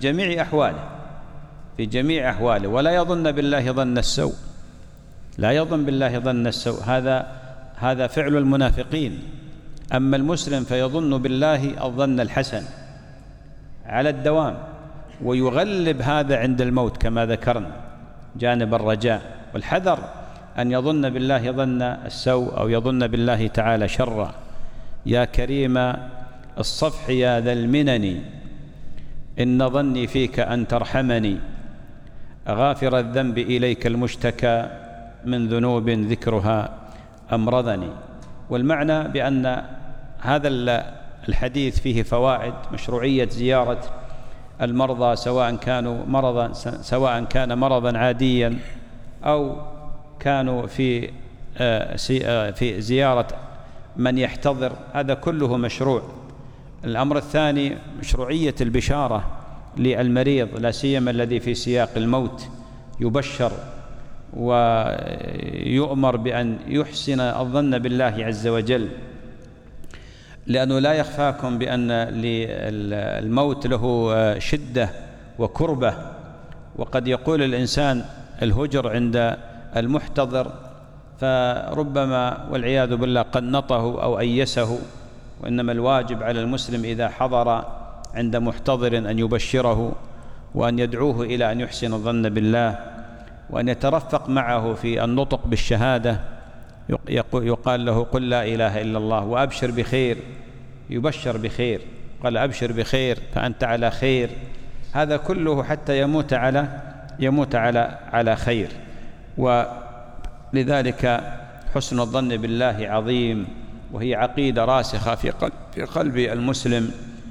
جميع أحواله، ولا يظن بالله ظن السوء، هذا فعل المنافقين. أما المسلم فيظن بالله الظن الحسن على الدوام، ويغلب هذا عند الموت كما ذكرنا جانب الرجاء، والحذر أن يظن بالله ظن السوء أو يظن بالله تعالى شرا. يا كريم الصفح يا ذا المنن، إن ظني فيك أن ترحمني، غافر الذنب إليك المشتكى، من ذنوب ذكرها أمرضني. والمعنى بأن هذا الحديث فيه فوائد: مشروعية زيارة المرضى سواء كان مرضا عاديا أو كانوا في زيارة من يحتضر، هذا كله مشروع. الأمر الثاني مشروعية البشارة للمريض، لا سيما الذي في سياق الموت، يبشر ويؤمر بأن يحسن الظن بالله عز وجل، لأنه لا يخفاكم بأن الموت له شدة وكربة، وقد يقول الإنسان الهجر عند المحتضر فربما والعياذ بالله قنطه أو أيسه. وإنما الواجب على المسلم إذا حضر عند محتضر أن يبشره، وأن يدعوه إلى أن يحسن الظن بالله، وأن يترفق معه في النطق بالشهادة. يقال له: قل لا إله إلا الله وأبشر بخير، يبشر بخير، قال: أبشر بخير فأنت على خير. هذا كله حتى يموت على خير. ولذلك حسن الظن بالله عظيم، وهي عقيدة راسخة في قلب المسلم،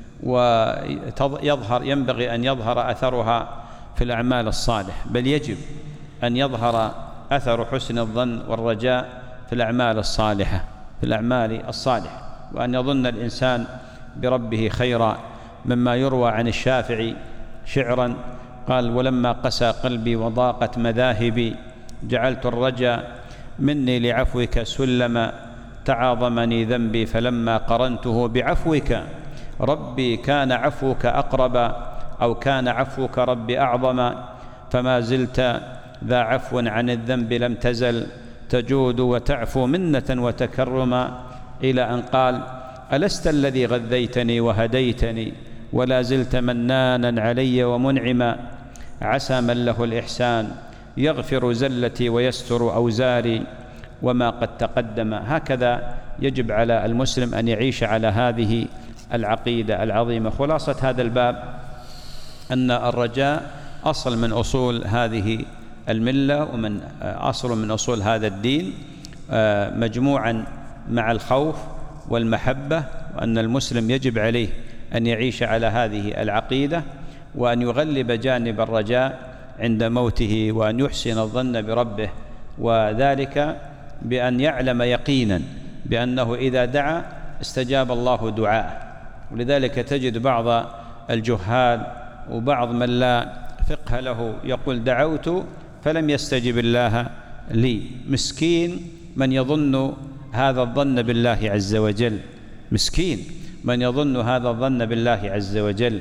ينبغي أن يظهر أثرها في الأعمال الصالحة، بل يجب أن يظهر أثر حسن الظن والرجاء في الأعمال الصالحة، وأن يظن الإنسان بربه خيرا، مما يروى عن الشافعي شعرا قال: ولما قسى قلبي وضاقت مذاهبي، جعلت الرجاء مني لعفوك سلما، تعاظمني ذنبي فلما قرنته بعفوك، ربي كان عفوك أقرب، أو كان عفوك ربي أعظم، فما زلت ذا عفو عن الذنب لم تزل، تجود وتعفو منة وتكرما، إلى أن قال: ألست الذي غذيتني وهديتني، ولا زلت منانا علي ومنعما، عسى من له الإحسان يغفر زلتي ويستر أوزاري، وما قد تقدم. هكذا يجب على المسلم أن يعيش على هذه العقيدة العظيمة. خلاصة هذا الباب أن الرجاء أصل من أصول هذه الملة، ومن أصل من أصول هذا الدين، مجموعا مع الخوف والمحبة، وأن المسلم يجب عليه أن يعيش على هذه العقيدة، وأن يغلب جانب الرجاء عند موته، وأن يحسن الظن بربه، وذلك بأن يعلم يقينا بأنه إذا دعا استجاب الله دعاءه. ولذلك تجد بعض الجهال وبعض من لا فقه له يقول: دعوت فلم يستجب الله لي. مسكين من يظن هذا الظن بالله عز وجل، مسكين من يظن هذا الظن بالله عز وجل.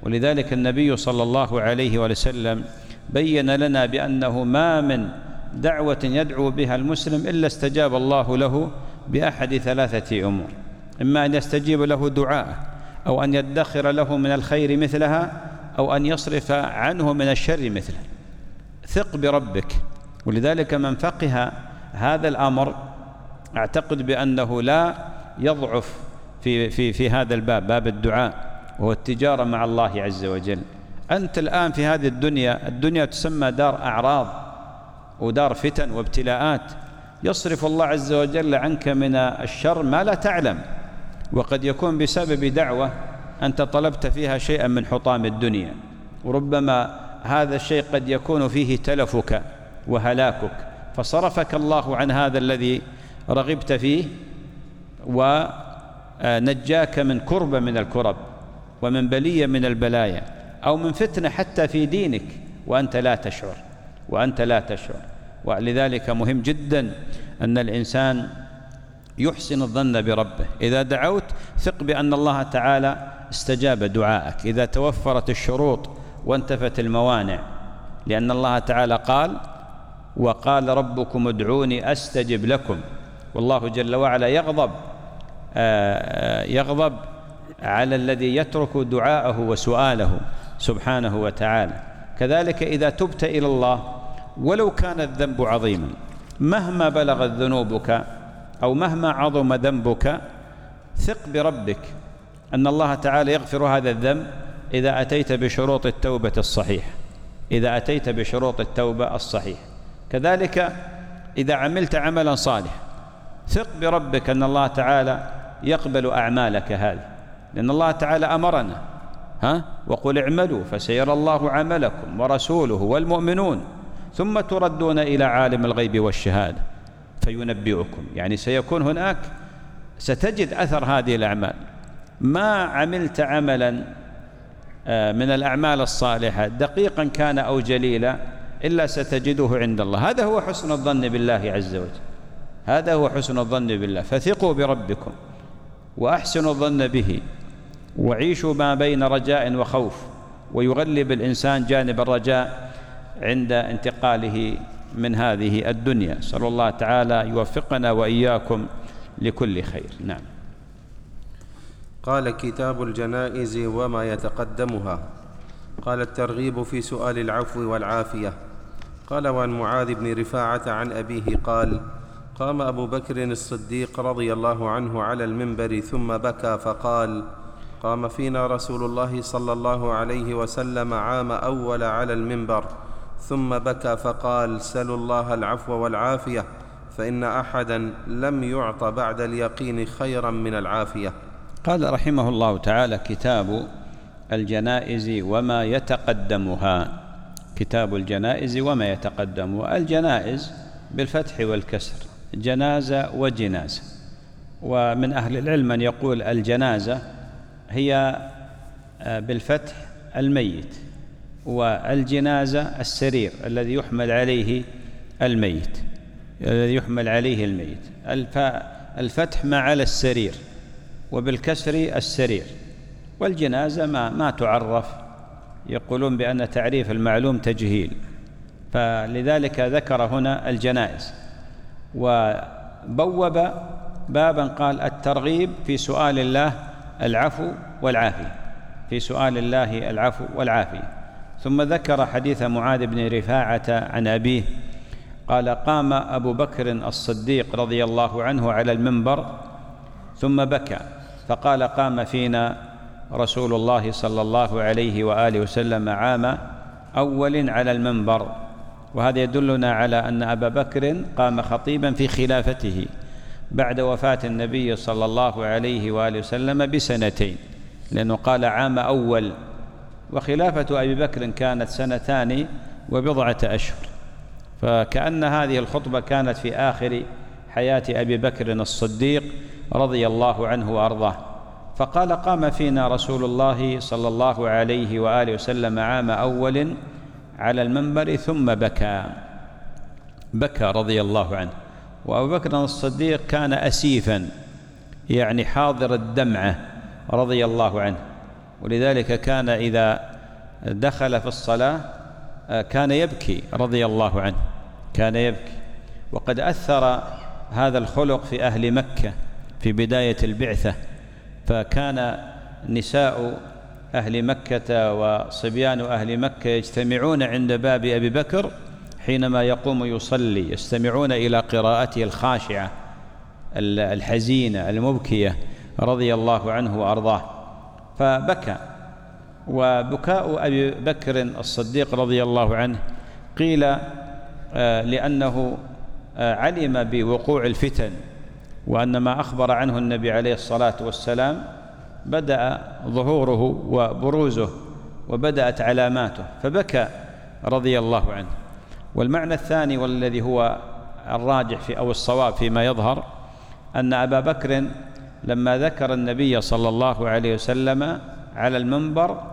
ولذلك النبي صلى الله عليه وسلم بين لنا بأنه ما من دعوة يدعو بها المسلم إلا استجاب الله له بأحد ثلاثة أمور: إما أن يستجيب له دعاءه، أو أن يدخر له من الخير مثلها، أو أن يصرف عنه من الشر مثله. ثق بربك. ولذلك من فقه هذا الأمر أعتقد بأنه لا يضعف في هذا الباب، باب الدعاء وهو التجارة مع الله عز وجل. أنت الآن في هذه الدنيا تسمى دار أعراض ودار فتن وابتلاءات، يصرف الله عز وجل عنك من الشر ما لا تعلم، وقد يكون بسبب دعوة أنت طلبت فيها شيئا من حطام الدنيا، وربما هذا الشيء قد يكون فيه تلفك وهلاكك، فصرفك الله عن هذا الذي رغبت فيه ونجاك من كربة من الكرب ومن بلية من البلايا، أو من فتنة حتى في دينك وأنت لا تشعر. ولذلك مهم جدا أن الإنسان يحسن الظن بربه. إذا دعوت ثق بأن الله تعالى استجاب دعائك إذا توفرت الشروط وانتفت الموانع، لأن الله تعالى قال: وقال ربكم ادعوني أستجب لكم. والله جل وعلا يغضب على الذي يترك دعاءه وسؤاله سبحانه وتعالى. كذلك إذا تبت إلى الله ولو كان الذنب عظيما، مهما بلغت ذنوبك أو مهما عظم ذنبك، ثق بربك أن الله تعالى يغفر هذا الذنب إذا أتيت بشروط التوبة الصحيح. كذلك إذا عملت عملا صالحا ثق بربك أن الله تعالى يقبل أعمالك هذه، لأن الله تعالى أمرنا: وقل اعملوا فسيرى الله عملكم ورسوله والمؤمنون ثم تردون إلى عالم الغيب والشهادة فينبئكم. يعني سيكون هناك، ستجد أثر هذه الأعمال. ما عملت عملا من الأعمال الصالحة دقيقا كان أو جليلا إلا ستجده عند الله. هذا هو حسن الظن بالله عز وجل، فثقوا بربكم وأحسنوا الظن به، وعيشوا ما بين رجاء وخوف، ويغلب الإنسان جانب الرجاء عند انتقاله من هذه الدنيا. صلى الله تعالى يوفقنا وإياكم لكل خير. نعم. قال: كتاب الجنائز وما يتقدمها. قال: الترغيب في سؤال العفو والعافية. قال: وعن معاذ بن رفاعة عن أبيه قال: قام أبو بكر الصديق رضي الله عنه على المنبر ثم بكى فقال: قام فينا رسول الله صلى الله عليه وسلم عام أول على المنبر ثم بكى فقال: سلوا الله العفو والعافية، فإن أحدا لم يعط بعد اليقين خيرا من العافية. قال رحمه الله تعالى: كتاب الجنائز وما يتقدمها. كتاب الجنائز وما يتقدمها. الجنائز بالفتح والكسر، جنازة وجنازة. ومن أهل العلم من يقول الجنازة هي بالفتح الميت، والجنازة السرير الذي يحمل عليه الميت، الفتح ما على السرير، وبالكسر السرير. والجنازة ما تعرف، يقولون بأن تعريف المعلوم تجهيل، فلذلك ذكر هنا الجنائز. وبوب بابا قال: الترغيب في سؤال الله العفو والعافية، ثم ذكر حديث معاذ بن رفاعة عن أبيه قال: قام أبو بكر الصديق رضي الله عنه على المنبر ثم بكى فقال: قام فينا رسول الله صلى الله عليه وآله وسلم عام أول على المنبر. وهذا يدلنا على أن أبا بكر قام خطيبا في خلافته بعد وفاة النبي صلى الله عليه وآله وسلم بسنتين، لأنه قال عام أول، وخلافة أبي بكر كانت 2 وبضعة أشهر، فكأن هذه الخطبة كانت في آخر حياة أبي بكر الصديق رضي الله عنه وأرضاه. فقال: قام فينا رسول الله صلى الله عليه وآله وسلم عام أول على المنبر ثم بكى رضي الله عنه. وأبو بكر الصديق كان أسيفا، يعني حاضر الدمعة رضي الله عنه، ولذلك كان إذا دخل في الصلاة كان يبكي رضي الله عنه، كان يبكي. وقد أثر هذا الخلق في أهل مكة في بداية البعثة، فكان نساء أهل مكة وصبيان أهل مكة يجتمعون عند باب أبي بكر حينما يقوم يصلي، يستمعون إلى قراءته الخاشعة الحزينة المبكية رضي الله عنه وأرضاه، فبكى. وبكاء أبي بكر الصديق رضي الله عنه قيل لأنه علم بوقوع الفتن، وأن ما أخبر عنه النبي عليه الصلاة والسلام بدأ ظهوره وبروزه وبدأت علاماته، فبكى رضي الله عنه. والمعنى الثاني والذي هو الراجح أو الصواب فيما يظهر أن أبا بكر لما ذكر النبي صلى الله عليه وسلم على المنبر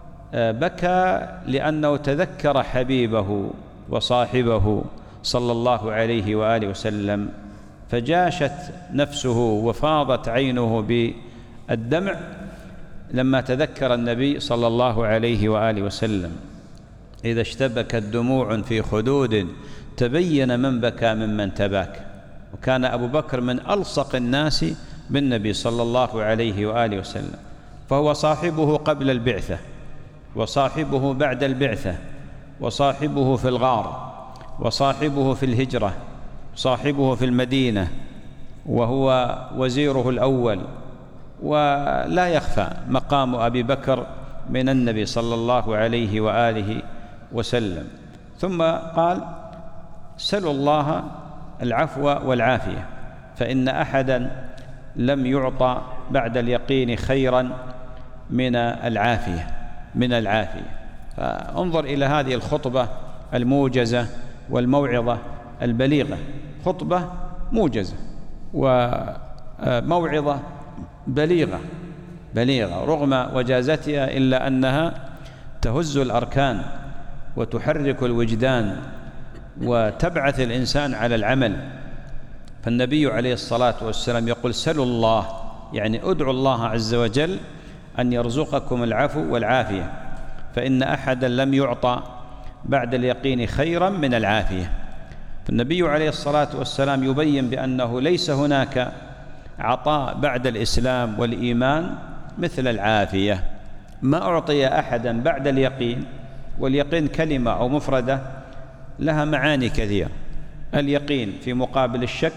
بكى لأنه تذكر حبيبه وصاحبه صلى الله عليه وآله وسلم، فجاشت نفسه وفاضت عينه بالدمع لما تذكر النبي صلى الله عليه وآله وسلم. إذا اشتبكت دموع في خدود تبين من بكى ممن تباك. وكان أبو بكر من ألصق الناس بالنبي صلى الله عليه وآله وسلم، فهو صاحبه قبل البعثة وصاحبه بعد البعثة وصاحبه في الغار وصاحبه في الهجرة وصاحبه في المدينة، وهو وزيره الأول. ولا يخفى مقام أبي بكر من النبي صلى الله عليه وآله وسلم. ثم قال: سلوا الله العفو والعافية، فإن أحدا لم يعطى بعد اليقين خيرا من العافية. فانظر إلى هذه الخطبة الموجزة والموعظة البليغة، خطبة موجزة وموعظة بليغة رغم وجازتها، إلا أنها تهز الأركان وتحرك الوجدان وتبعث الإنسان على العمل. فالنبي عليه الصلاة والسلام يقول: سلوا الله، يعني ادعوا الله عز وجل أن يرزقكم العفو والعافية، فإن أحدا لم يعطى بعد اليقين خيرا من العافية. فالنبي عليه الصلاة والسلام يبين بأنه ليس هناك عطاء بعد الإسلام والإيمان مثل العافية. ما أعطي أحدا بعد اليقين، واليقين كلمة أو مفردة لها معاني كثيرة. اليقين في مقابل الشك،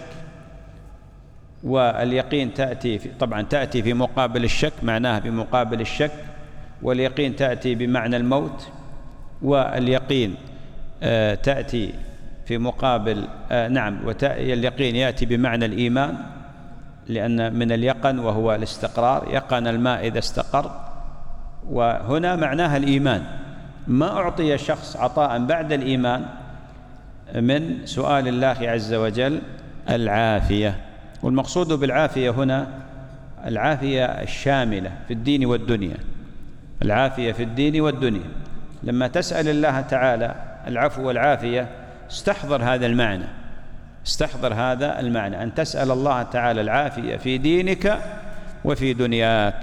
واليقين تأتي في مقابل الشك، معناها بمقابل الشك، واليقين تأتي بمعنى الموت، واليقين تأتي في مقابل اليقين يأتي بمعنى الإيمان، لأن من اليقن وهو الاستقرار، يقن الماء إذا استقر، وهنا معناها الإيمان. ما أعطي شخص عطاء بعد الإيمان من سؤال الله عز وجل العافية. والمقصود بالعافية هنا العافية الشاملة في الدين والدنيا، العافية في الدين والدنيا. لما تسأل الله تعالى العفو والعافية استحضر هذا المعنى، أن تسأل الله تعالى العافية في دينك وفي دنياك،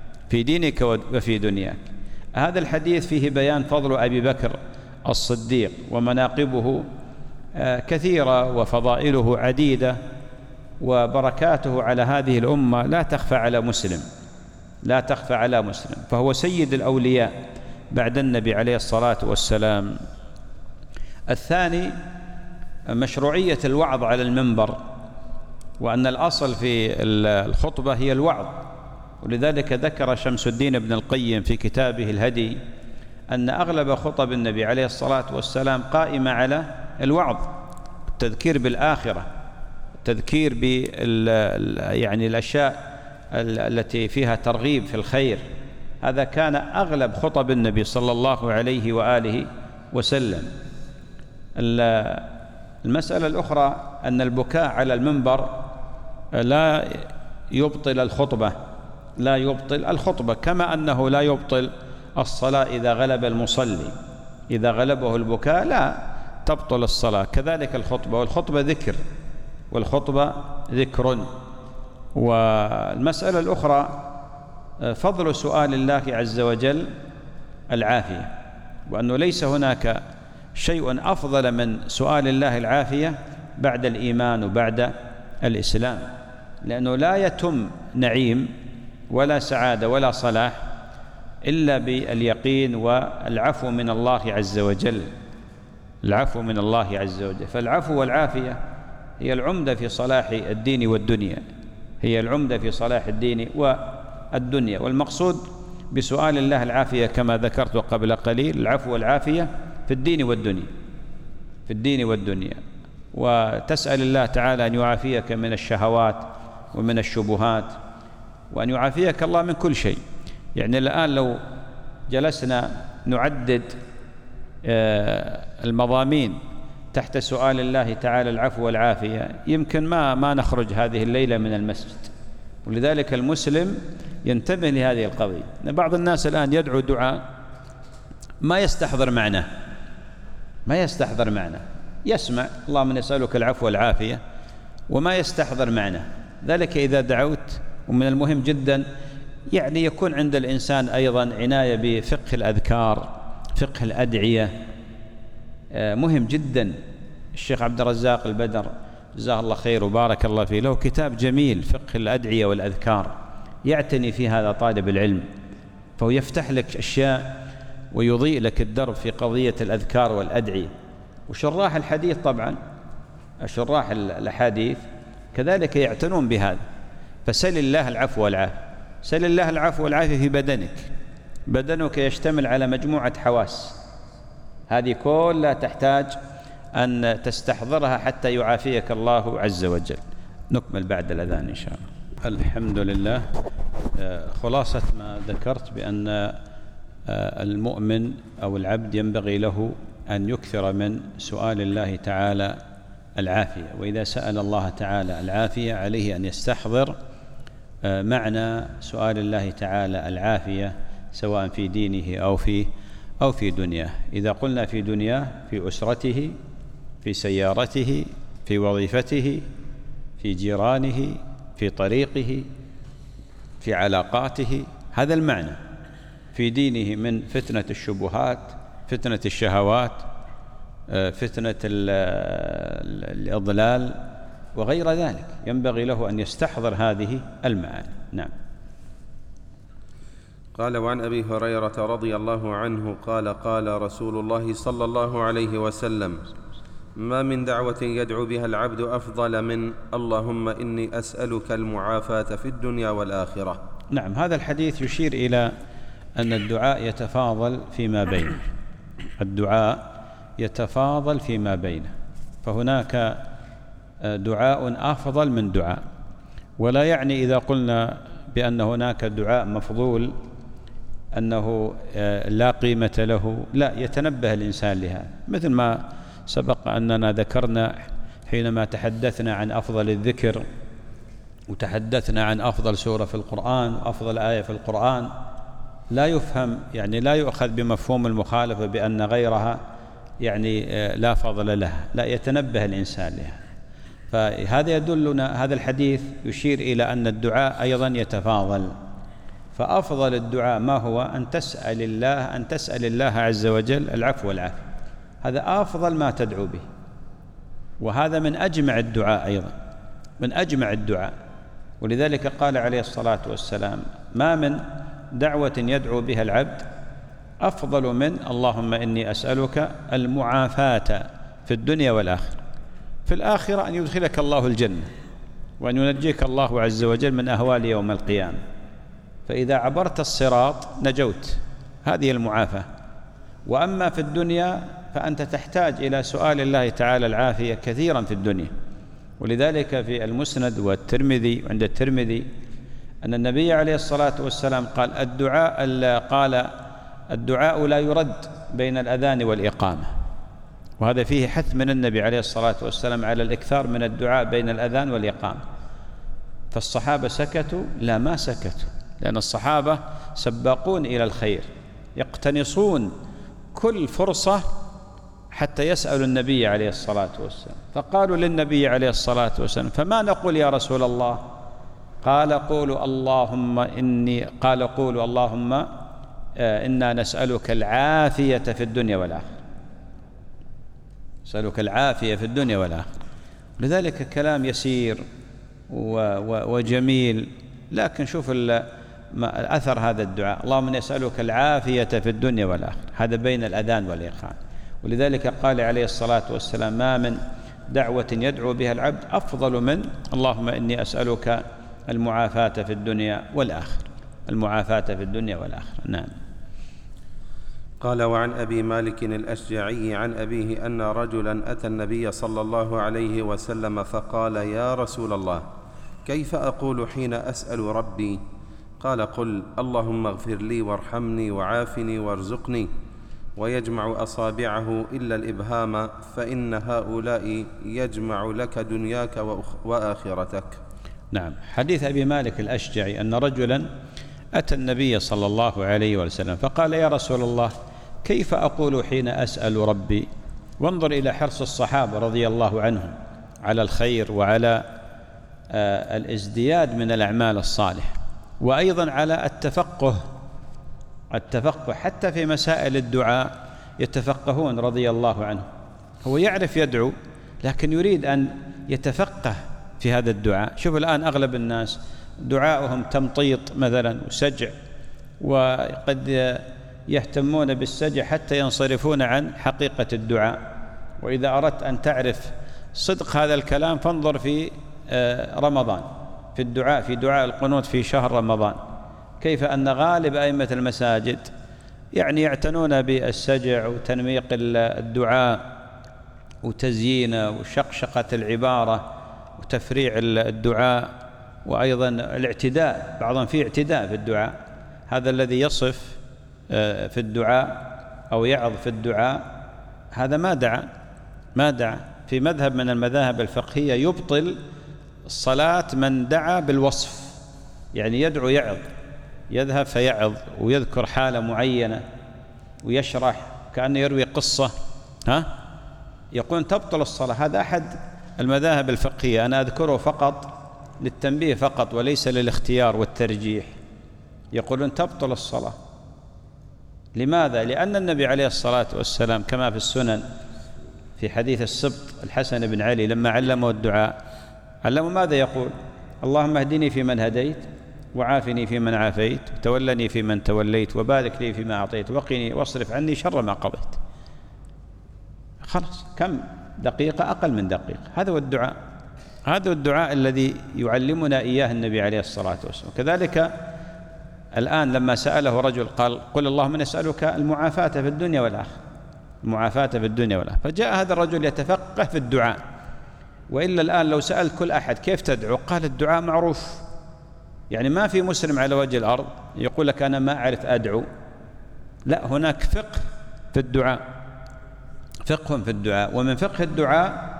هذا الحديث فيه بيان فضل أبي بكر الصديق، ومناقبه كثيرة وفضائله عديدة، وبركاته على هذه الأمة لا تخفى على مسلم، فهو سيد الأولياء بعد النبي عليه الصلاة والسلام. الثاني مشروعية الوعظ على المنبر، وأن الأصل في الخطبة هي الوعظ. ولذلك ذكر شمس الدين ابن القيم في كتابه الهدي أن أغلب خطب النبي عليه الصلاة والسلام قائمة على الوعظ، التذكير بالآخرة، التذكير يعني الأشياء التي فيها ترغيب في الخير. هذا كان أغلب خطب النبي صلى الله عليه وآله وسلم. المسألة الأخرى أن البكاء على المنبر لا يبطل الخطبة، كما أنه لا يبطل الصلاة إذا غلب المصلي، إذا غلبه البكاء لا تبطل الصلاة، كذلك الخطبة. والخطبة ذكر. والمسألة الأخرى فضل سؤال الله عز وجل العافية، وأنه ليس هناك شيء أفضل من سؤال الله العافية بعد الإيمان وبعد الإسلام، لأنه لا يتم نعيم ولا سعادة ولا صلاح إلا باليقين والعفو من الله عز وجل، العفو من الله عز وجل. فالعفو والعافية هي العمدة في صلاح الدين والدنيا، هي العمدة في صلاح الدين والدنيا. والمقصود بسؤال الله العافية كما ذكرت قبل قليل العفو والعافية في الدين والدنيا، في الدين والدنيا. وتسأل الله تعالى أن يعافيك من الشهوات ومن الشبهات، وأن يعافيك الله من كل شيء. يعني الآن لو جلسنا نعدد المضامين تحت سؤال الله تعالى العفو والعافية يمكن ما نخرج هذه الليلة من المسجد. ولذلك المسلم ينتبه لهذه القضية. بعض الناس الآن يدعو دعاء ما يستحضر معناه، ما يستحضر معناه، يسمع اللهم نسألك العفو والعافية وما يستحضر معناه. ذلك إذا دعوت. ومن المهم جدا يعني يكون عند الإنسان أيضا عناية بفقه الأذكار، فقه الأدعية، مهم جدا. الشيخ عبد الرزاق البدر جزاه الله خير وبارك الله فيه له كتاب جميل فقه الأدعية والأذكار، يعتني في هذا طالب العلم، فهو يفتح لك أشياء ويضيء لك الدرب في قضية الأذكار والأدعية. وشراح الحديث طبعا، شراح الأحاديث كذلك يعتنون بهذا. فسل الله العفو والعافية، سل الله العفو والعافية في بدنك. بدنك يشتمل على مجموعة حواس، هذه كلها تحتاج أن تستحضرها حتى يعافيك الله عز وجل. نكمل بعد الأذان إن شاء الله. الحمد لله. خلاصة ما ذكرت بأن المؤمن أو العبد ينبغي له أن يكثر من سؤال الله تعالى العافية، وإذا سأل الله تعالى العافية عليه أن يستحضر معنى سؤال الله تعالى العافية سواء في دينه أو في دنياه. إذا قلنا في دنياه في أسرته، في سيارته، في وظيفته، في جيرانه، في طريقه، في علاقاته، هذا المعنى. في دينه من فتنة الشبهات، فتنة الشهوات، فتنة الإضلال وغير ذلك، ينبغي له أن يستحضر هذه المعاني. نعم. قال: وعن أبي هريرة رضي الله عنه قال: قال رسول الله صلى الله عليه وسلم: ما من دعوة يدعو بها العبد أفضل من اللهم إني أسألك المعافاة في الدنيا والآخرة. نعم، هذا الحديث يشير إلى أن الدعاء يتفاضل فيما بينه، الدعاء يتفاضل فيما بينه، فهناك دعاء أفضل من دعاء. ولا يعني إذا قلنا بأن هناك دعاء مفضول أنه لا قيمة له، لا، يتنبه الإنسان لهذا، مثل ما سبق أننا ذكرنا حينما تحدثنا عن أفضل الذكر وتحدثنا عن أفضل سورة في القرآن وأفضل آية في القرآن، لا يفهم يعني لا يؤخذ بمفهوم المخالفة بأن غيرها يعني لا فضل لها، لا، يتنبه الإنسان لها. فهذا يدلنا، هذا الحديث يشير إلى أن الدعاء أيضا يتفاضل. فأفضل الدعاء ما هو؟ أن تسأل الله عز وجل العفو والعافية، هذا أفضل ما تدعو به، وهذا من أجمع الدعاء أيضا، من أجمع الدعاء. ولذلك قال عليه الصلاة والسلام: ما من دعوة يدعو بها العبد أفضل من اللهم إني أسألك المعافاة في الدنيا والآخرة. في الآخرة أن يدخلك الله الجنة وأن ينجيك الله عز وجل من أهوال يوم القيامة، فإذا عبرت الصراط نجوت، هذه المعافاة. وأما في الدنيا فأنت تحتاج إلى سؤال الله تعالى العافية كثيرا في الدنيا. ولذلك في المسند والترمذي عند الترمذي أن النبي عليه الصلاة والسلام قال: الدعاء لا يرد بين الأذان والإقامة. وهذا فيه حث من النبي عليه الصلاة والسلام على الإكثار من الدعاء بين الأذان والإقامة. فالصحابة سكتوا؟ لا، ما سكتوا، لأن الصحابة سباقون إلى الخير، يقتنصون كل فرصة حتى يسألوا النبي عليه الصلاة والسلام. فقالوا للنبي عليه الصلاة والسلام: فما نقول يا رسول الله؟ قال قولوا اللهم إنا نسألك العافية في الدنيا والآخرة، نسألك العافية في الدنيا والآخرة. لذلك كلام يسير وجميل، لكن شوف أثر هذا الدعاء، اللهم نسألك العافية في الدنيا والآخرة، هذا بين الأذان والإقامة. ولذلك قال عليه الصلاة والسلام: ما من دعوة يدعو بها العبد أفضل من اللهم إني أسألك المعافاة في الدنيا والآخرة، المعافاة في الدنيا والآخرة. نعم. قال: وعن أبي مالك الأشجعي عن أبيه أن رجلا أتى النبي صلى الله عليه وسلم فقال: يا رسول الله، كيف أقول حين أسأل ربي؟ قال: قل اللهم اغفر لي وارحمني وعافني وارزقني، ويجمع أصابعه إلا الإبهام، فإن هؤلاء يجمع لك دنياك وآخرتك. نعم. حديث أبي مالك الأشجعي أن رجلا أتى النبي صلى الله عليه وسلم فقال: يا رسول الله، كيف أقول حين أسأل ربي؟ وانظر إلى حرص الصحابة رضي الله عنهم على الخير وعلى الازدياد من الأعمال الصالحة، وأيضا على التفقه حتى في مسائل الدعاء يتفقهون رضي الله عنهم. هو يعرف يدعو لكن يريد أن يتفقه في هذا الدعاء. شوف الآن أغلب الناس دعاؤهم تمطيط مثلا وسجع، وقد يهتمون بالسجع حتى ينصرفون عن حقيقة الدعاء. وإذا أردت أن تعرف صدق هذا الكلام فانظر في رمضان، في الدعاء، في دعاء القنوت في شهر رمضان، كيف أن غالب أئمة المساجد يعني يعتنون بالسجع وتنميق الدعاء وتزيينه وشقشقة العبارة وتفريع الدعاء، وأيضا الاعتداء، بعضهم فيه اعتداء في الدعاء. هذا الذي يصف في الدعاء أو يعظ في الدعاء هذا ما دعا في مذهب من المذاهب الفقهية يبطل الصلاة من دعا بالوصف، يعني يدعو يعظ، يذهب فيعظ ويذكر حالة معينة ويشرح كأنه يروي قصة، يقول تبطل الصلاة. هذا أحد المذاهب الفقهية، أنا أذكره فقط للتنبيه فقط وليس للاختيار والترجيح. يقولون تبطل الصلاة. لماذا؟ لأن النبي عليه الصلاة والسلام كما في السنن في حديث السبط الحسن بن علي لما علمه الدعاء، علمه ماذا يقول؟ اللهم اهدني فيمن هديت، وعافني فيمن عافيت، وتولني فيمن توليت، وبارك لي فيما أعطيت، وقني واصرف عني شر ما قضيت. خلاص، كم دقيقة؟ أقل من دقيقة. هذا هو الدعاء، هذا هو الدعاء الذي يعلمنا إياه النبي عليه الصلاة والسلام. كذلك الآن لما سأله رجل قال: قل اللهم نسألك المعافاة في الدنيا والآخرة، المعافاة في الدنيا والآخرة. فجاء هذا الرجل يتفقه في الدعاء. وإلا الآن لو سألت كل أحد كيف تدعو؟ قال الدعاء معروف، يعني ما في مسلم على وجه الأرض يقول لك أنا ما أعرف أدعو. لا، هناك فقه في الدعاء، فقه في الدعاء. ومن فقه الدعاء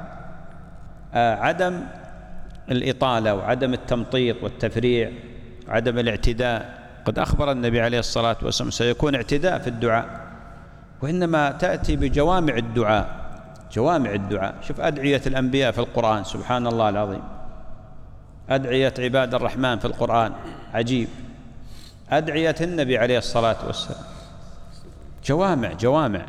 عدم الإطالة وعدم التمطيط والتفريع، عدم الاعتداء. قد أخبر النبي عليه الصلاة والسلام سيكون اعتداء في الدعاء، وإنما تأتي بجوامع الدعاء، جوامع الدعاء. شوف أدعية الأنبياء في القرآن، سبحان الله العظيم. أدعية عباد الرحمن في القرآن عجيب. أدعية النبي عليه الصلاة والسلام جوامع.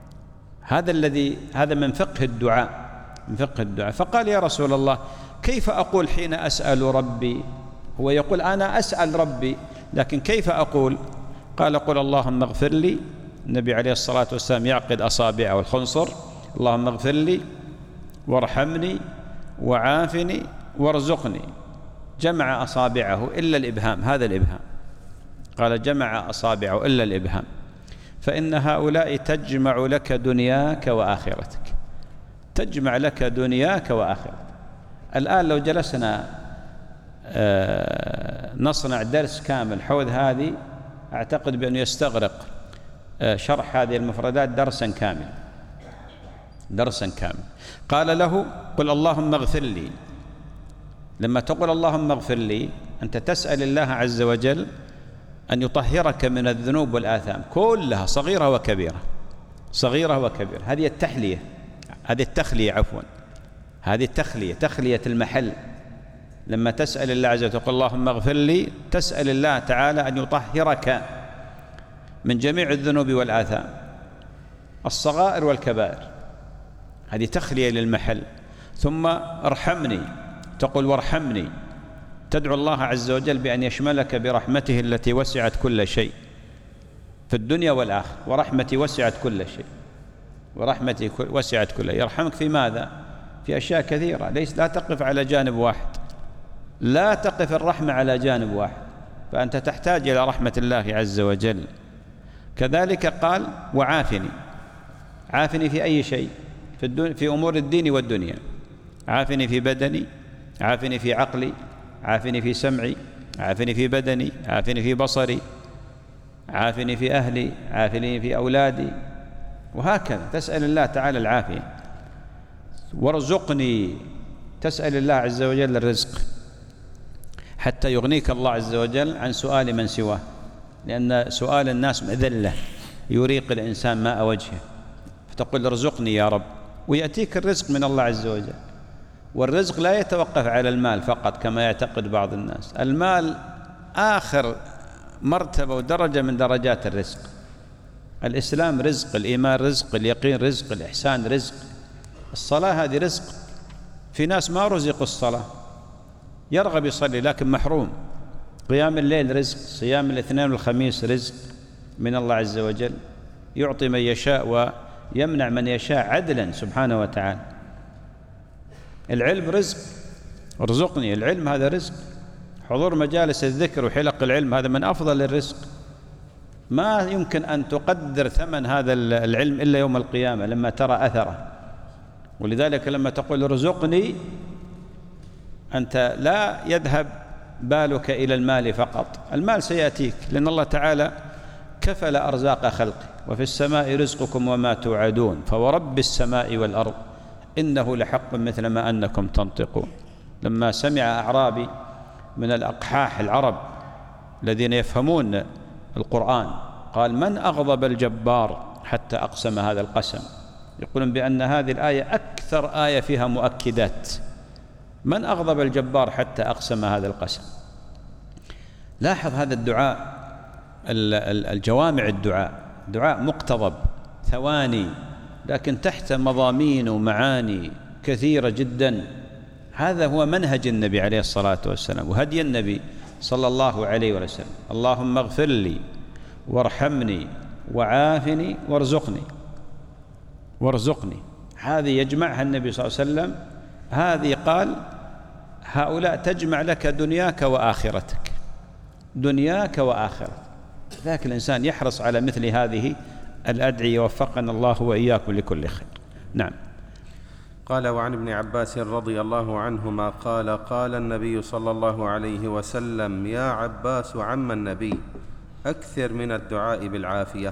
هذا من فقه الدعاء، من فقه الدعاء. فقال: يا رسول الله، كيف أقول حين أسأل ربي؟ هو يقول أنا أسأل ربي، لكن كيف أقول؟ قال: قل اللهم اغفر لي. النبي عليه الصلاة والسلام يعقد أصابعه الخنصر: اللهم اغفر لي وارحمني وعافني وارزقني. جمع أصابعه إلا الإبهام، هذا الإبهام. قال: جمع أصابعه إلا الإبهام، فإن هؤلاء تجمع لك دنياك وآخرتك، تجمع لك دنياك وآخرتك. الآن لو جلسنا نصنع درس كامل حول هذه، أعتقد بأنه يستغرق شرح هذه المفردات درسا كامل. قال له: قل اللهم اغفر لي. لما تقول اللهم اغفر لي أنت تسأل الله عز وجل أن يطهرك من الذنوب والآثام كلها، صغيرة وكبيرة، صغيرة وكبيرة. هذه التخلية، هذه التخلية، عفوا، هذه التخلية، تخلية المحل، لما تسأل الله عز وجل تقول اللهم اغفر لي، تسأل الله تعالى أن يطهرك من جميع الذنوب والآثام الصغائر والكبائر، هذه تخلية للمحل. ثم ارحمني، تقول وارحمني، تدعو الله عز وجل بأن يشملك برحمته التي وسعت كل شيء في الدنيا والآخرة. ورحمتي وسعت كل شيء، ورحمتي وسعت كل شيء. يرحمك في ماذا؟ في أشياء كثيرة، لا تقف على جانب واحد، لا تقف الرحمة على جانب واحد، فأنت تحتاج إلى رحمة الله عز وجل. كذلك قال وعافني، عافني في أي شيء، في أمور الدين والدنيا، عافني في بدني، عافني في عقلي، عافني في سمعي، عافني في بدني، عافني في بصري، عافني في أهلي، عافني في أولادي، وهكذا تسأل الله تعالى العافية. وارزقني، تسأل الله عز وجل الرزق حتى يغنيك الله عز وجل عن سؤال من سواه، لأن سؤال الناس مذلة يريق الإنسان ماء وجهه، فتقول ارزقني يا رب، ويأتيك الرزق من الله عز وجل. والرزق لا يتوقف على المال فقط كما يعتقد بعض الناس، المال آخر مرتبة ودرجة من درجات الرزق. الإسلام رزق، الإيمان رزق، اليقين رزق، الإحسان رزق، الصلاة هذه رزق. في ناس ما رزقوا الصلاة، يرغب يصلي لكن محروم. قيام الليل رزق، صيام الاثنين والخميس رزق من الله عز وجل، يعطي من يشاء ويمنع من يشاء عدلا سبحانه وتعالى. العلم رزق، ارزقني العلم، هذا رزق. حضور مجالس الذكر وحلق العلم هذا من أفضل الرزق، ما يمكن أن تقدر ثمن هذا العلم إلا يوم القيامة لما ترى أثره. ولذلك لما تقول ارزقني، أنت لا يذهب بالك إلى المال فقط، المال سيأتيك، لأن الله تعالى كفل أرزاق خلقه، وفي السماء رزقكم وما توعدون، فورب السماء والأرض إنه لحق مثل ما أنكم تنطقون. لما سمع أعرابي من الأقحاح العرب الذين يفهمون القرآن قال من أغضب الجبار حتى أقسم هذا القسم، يقولون بأن هذه الآية أكثر آية فيها مؤكدات. من أغضب الجبار حتى أقسم هذا القسم. لاحظ هذا الدعاء، الجوامع الدعاء، دعاء مقتضب ثواني لكن تحت مضامين ومعاني كثيرة جدا. هذا هو منهج النبي عليه الصلاة والسلام وهدي النبي صلى الله عليه وسلم. اللهم اغفر لي وارحمني وعافني وارزقني، هذه يجمعها النبي صلى الله عليه وسلم. هذه قال هؤلاء تجمع لك دنياك وآخرتك، دنياك وآخرتك. ذاك الإنسان يحرص على مثل هذه الأدعية، وفقنا الله وإياكم لكل خير. نعم. قال وعن ابن عباس رضي الله عنهما قال قال النبي صلى الله عليه وسلم يا عباس عم النبي أكثر من الدعاء بالعافية.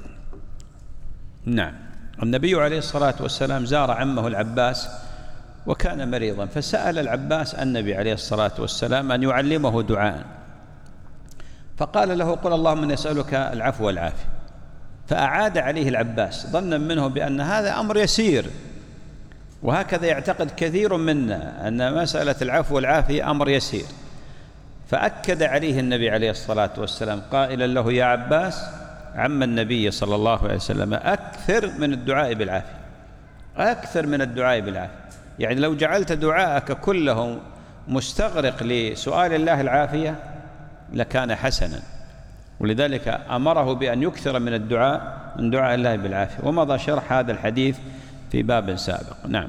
نعم. النبي عليه الصلاة والسلام زار عمه العباس وكان مريضا، فسأل العباس النبي عليه الصلاة والسلام أن يعلمه دعاء، فقال له قل اللهم إني أسألك العفو والعافية. فأعاد عليه العباس ظنا منه بأن هذا أمر يسير، وهكذا يعتقد كثير منا أن مسألة العفو والعافية أمر يسير. فأكد عليه النبي عليه الصلاة والسلام قائلا له يا عباس عم النبي صلى الله عليه وسلم أكثر من الدعاء بالعافية، أكثر من الدعاء بالعافية. يعني لو جعلت دعاءك كله مستغرق لسؤال الله العافية لكان حسنا، ولذلك أمره بأن يكثر من الدعاء، من دعاء الله بالعافية، ومضى شرح هذا الحديث في باب سابق. نعم.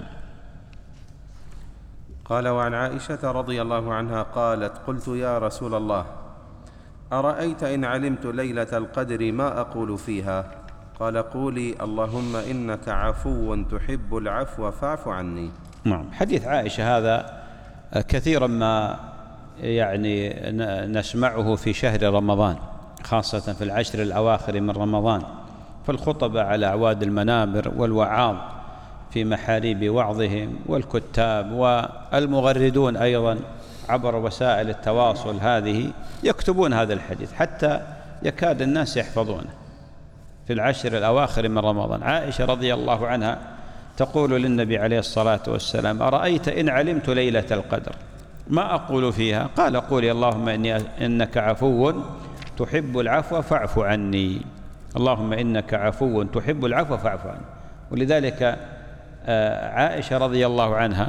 قال وعن عائشة رضي الله عنها قالت قلت يا رسول الله أرأيت إن علمت ليلة القدر ما أقول فيها؟ قال قولي اللهم إنك عفو تحب العفو فاعف عني. نعم. حديث عائشة هذا كثيرا ما يعني نسمعه في شهر رمضان، خاصة في العشر الأواخر من رمضان، فالخطبة على أعواد المنابر والوعاظ في محاريب وعظهم، والكتاب والمغردون أيضا عبر وسائل التواصل هذه يكتبون هذا الحديث حتى يكاد الناس يحفظونه في العشر الأواخر من رمضان. عائشة رضي الله عنها تقول للنبي عليه الصلاة والسلام أرأيت إن علمت ليلة القدر، ما أقول فيها؟ قال قولي اللهم إنك عفو تحب العفو فاعف عني. اللهم إنك عفو تحب العفو فاعف عني. ولذلك عائشة رضي الله عنها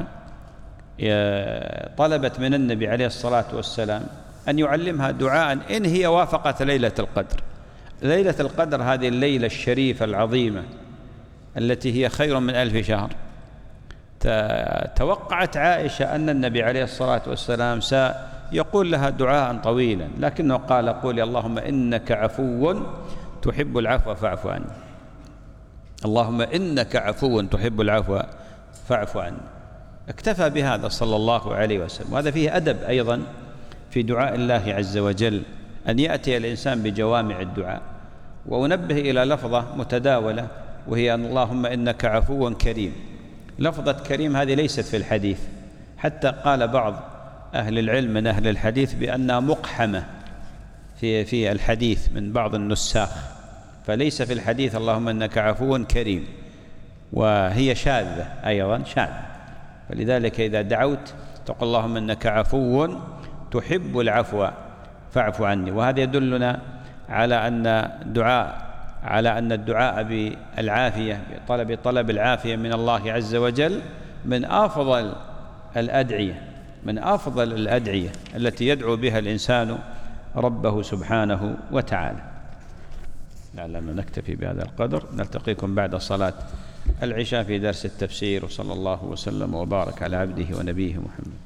طلبت من النبي عليه الصلاة والسلام أن يعلمها دعاء إن هي وافقت ليلة القدر. ليلة القدر هذه الليلة الشريفة العظيمة التي هي خير من 1000 شهر. توقعت عائشة أن النبي عليه الصلاة والسلام سيقول لها دعاء طويلا، لكنه قال قولي اللهم إنك عفو تحب العفو فاعف عني. اللهم إنك عفو تحب العفو فاعف عني. اكتفى بهذا صلى الله عليه وسلم. وهذا فيه أدب أيضا في دعاء الله عز وجل، أن يأتي الإنسان بجوامع الدعاء. وأنبه إلى لفظة متداولة وهي اللهم إنك عفو كريم. لفظة كريم هذه ليست في الحديث، حتى قال بعض أهل العلم من أهل الحديث بأنها مقحمة في الحديث من بعض النساخ، فليس في الحديث اللهم إنك عفو كريم، وهي شاذة أيضا شاذة. فلذلك إذا دعوت تقول اللهم إنك عفو تحب العفو فاعف عني. وهذا يدلنا على أن الدعاء بالعافية طلب العافية من الله عز وجل من أفضل الأدعية التي يدعو بها الإنسان ربه سبحانه وتعالى. لعلنا نكتفي بهذا القدر، نلتقيكم بعد صلاة العشاء في درس التفسير. وصلى الله وسلم وبارك على عبده ونبيه محمد.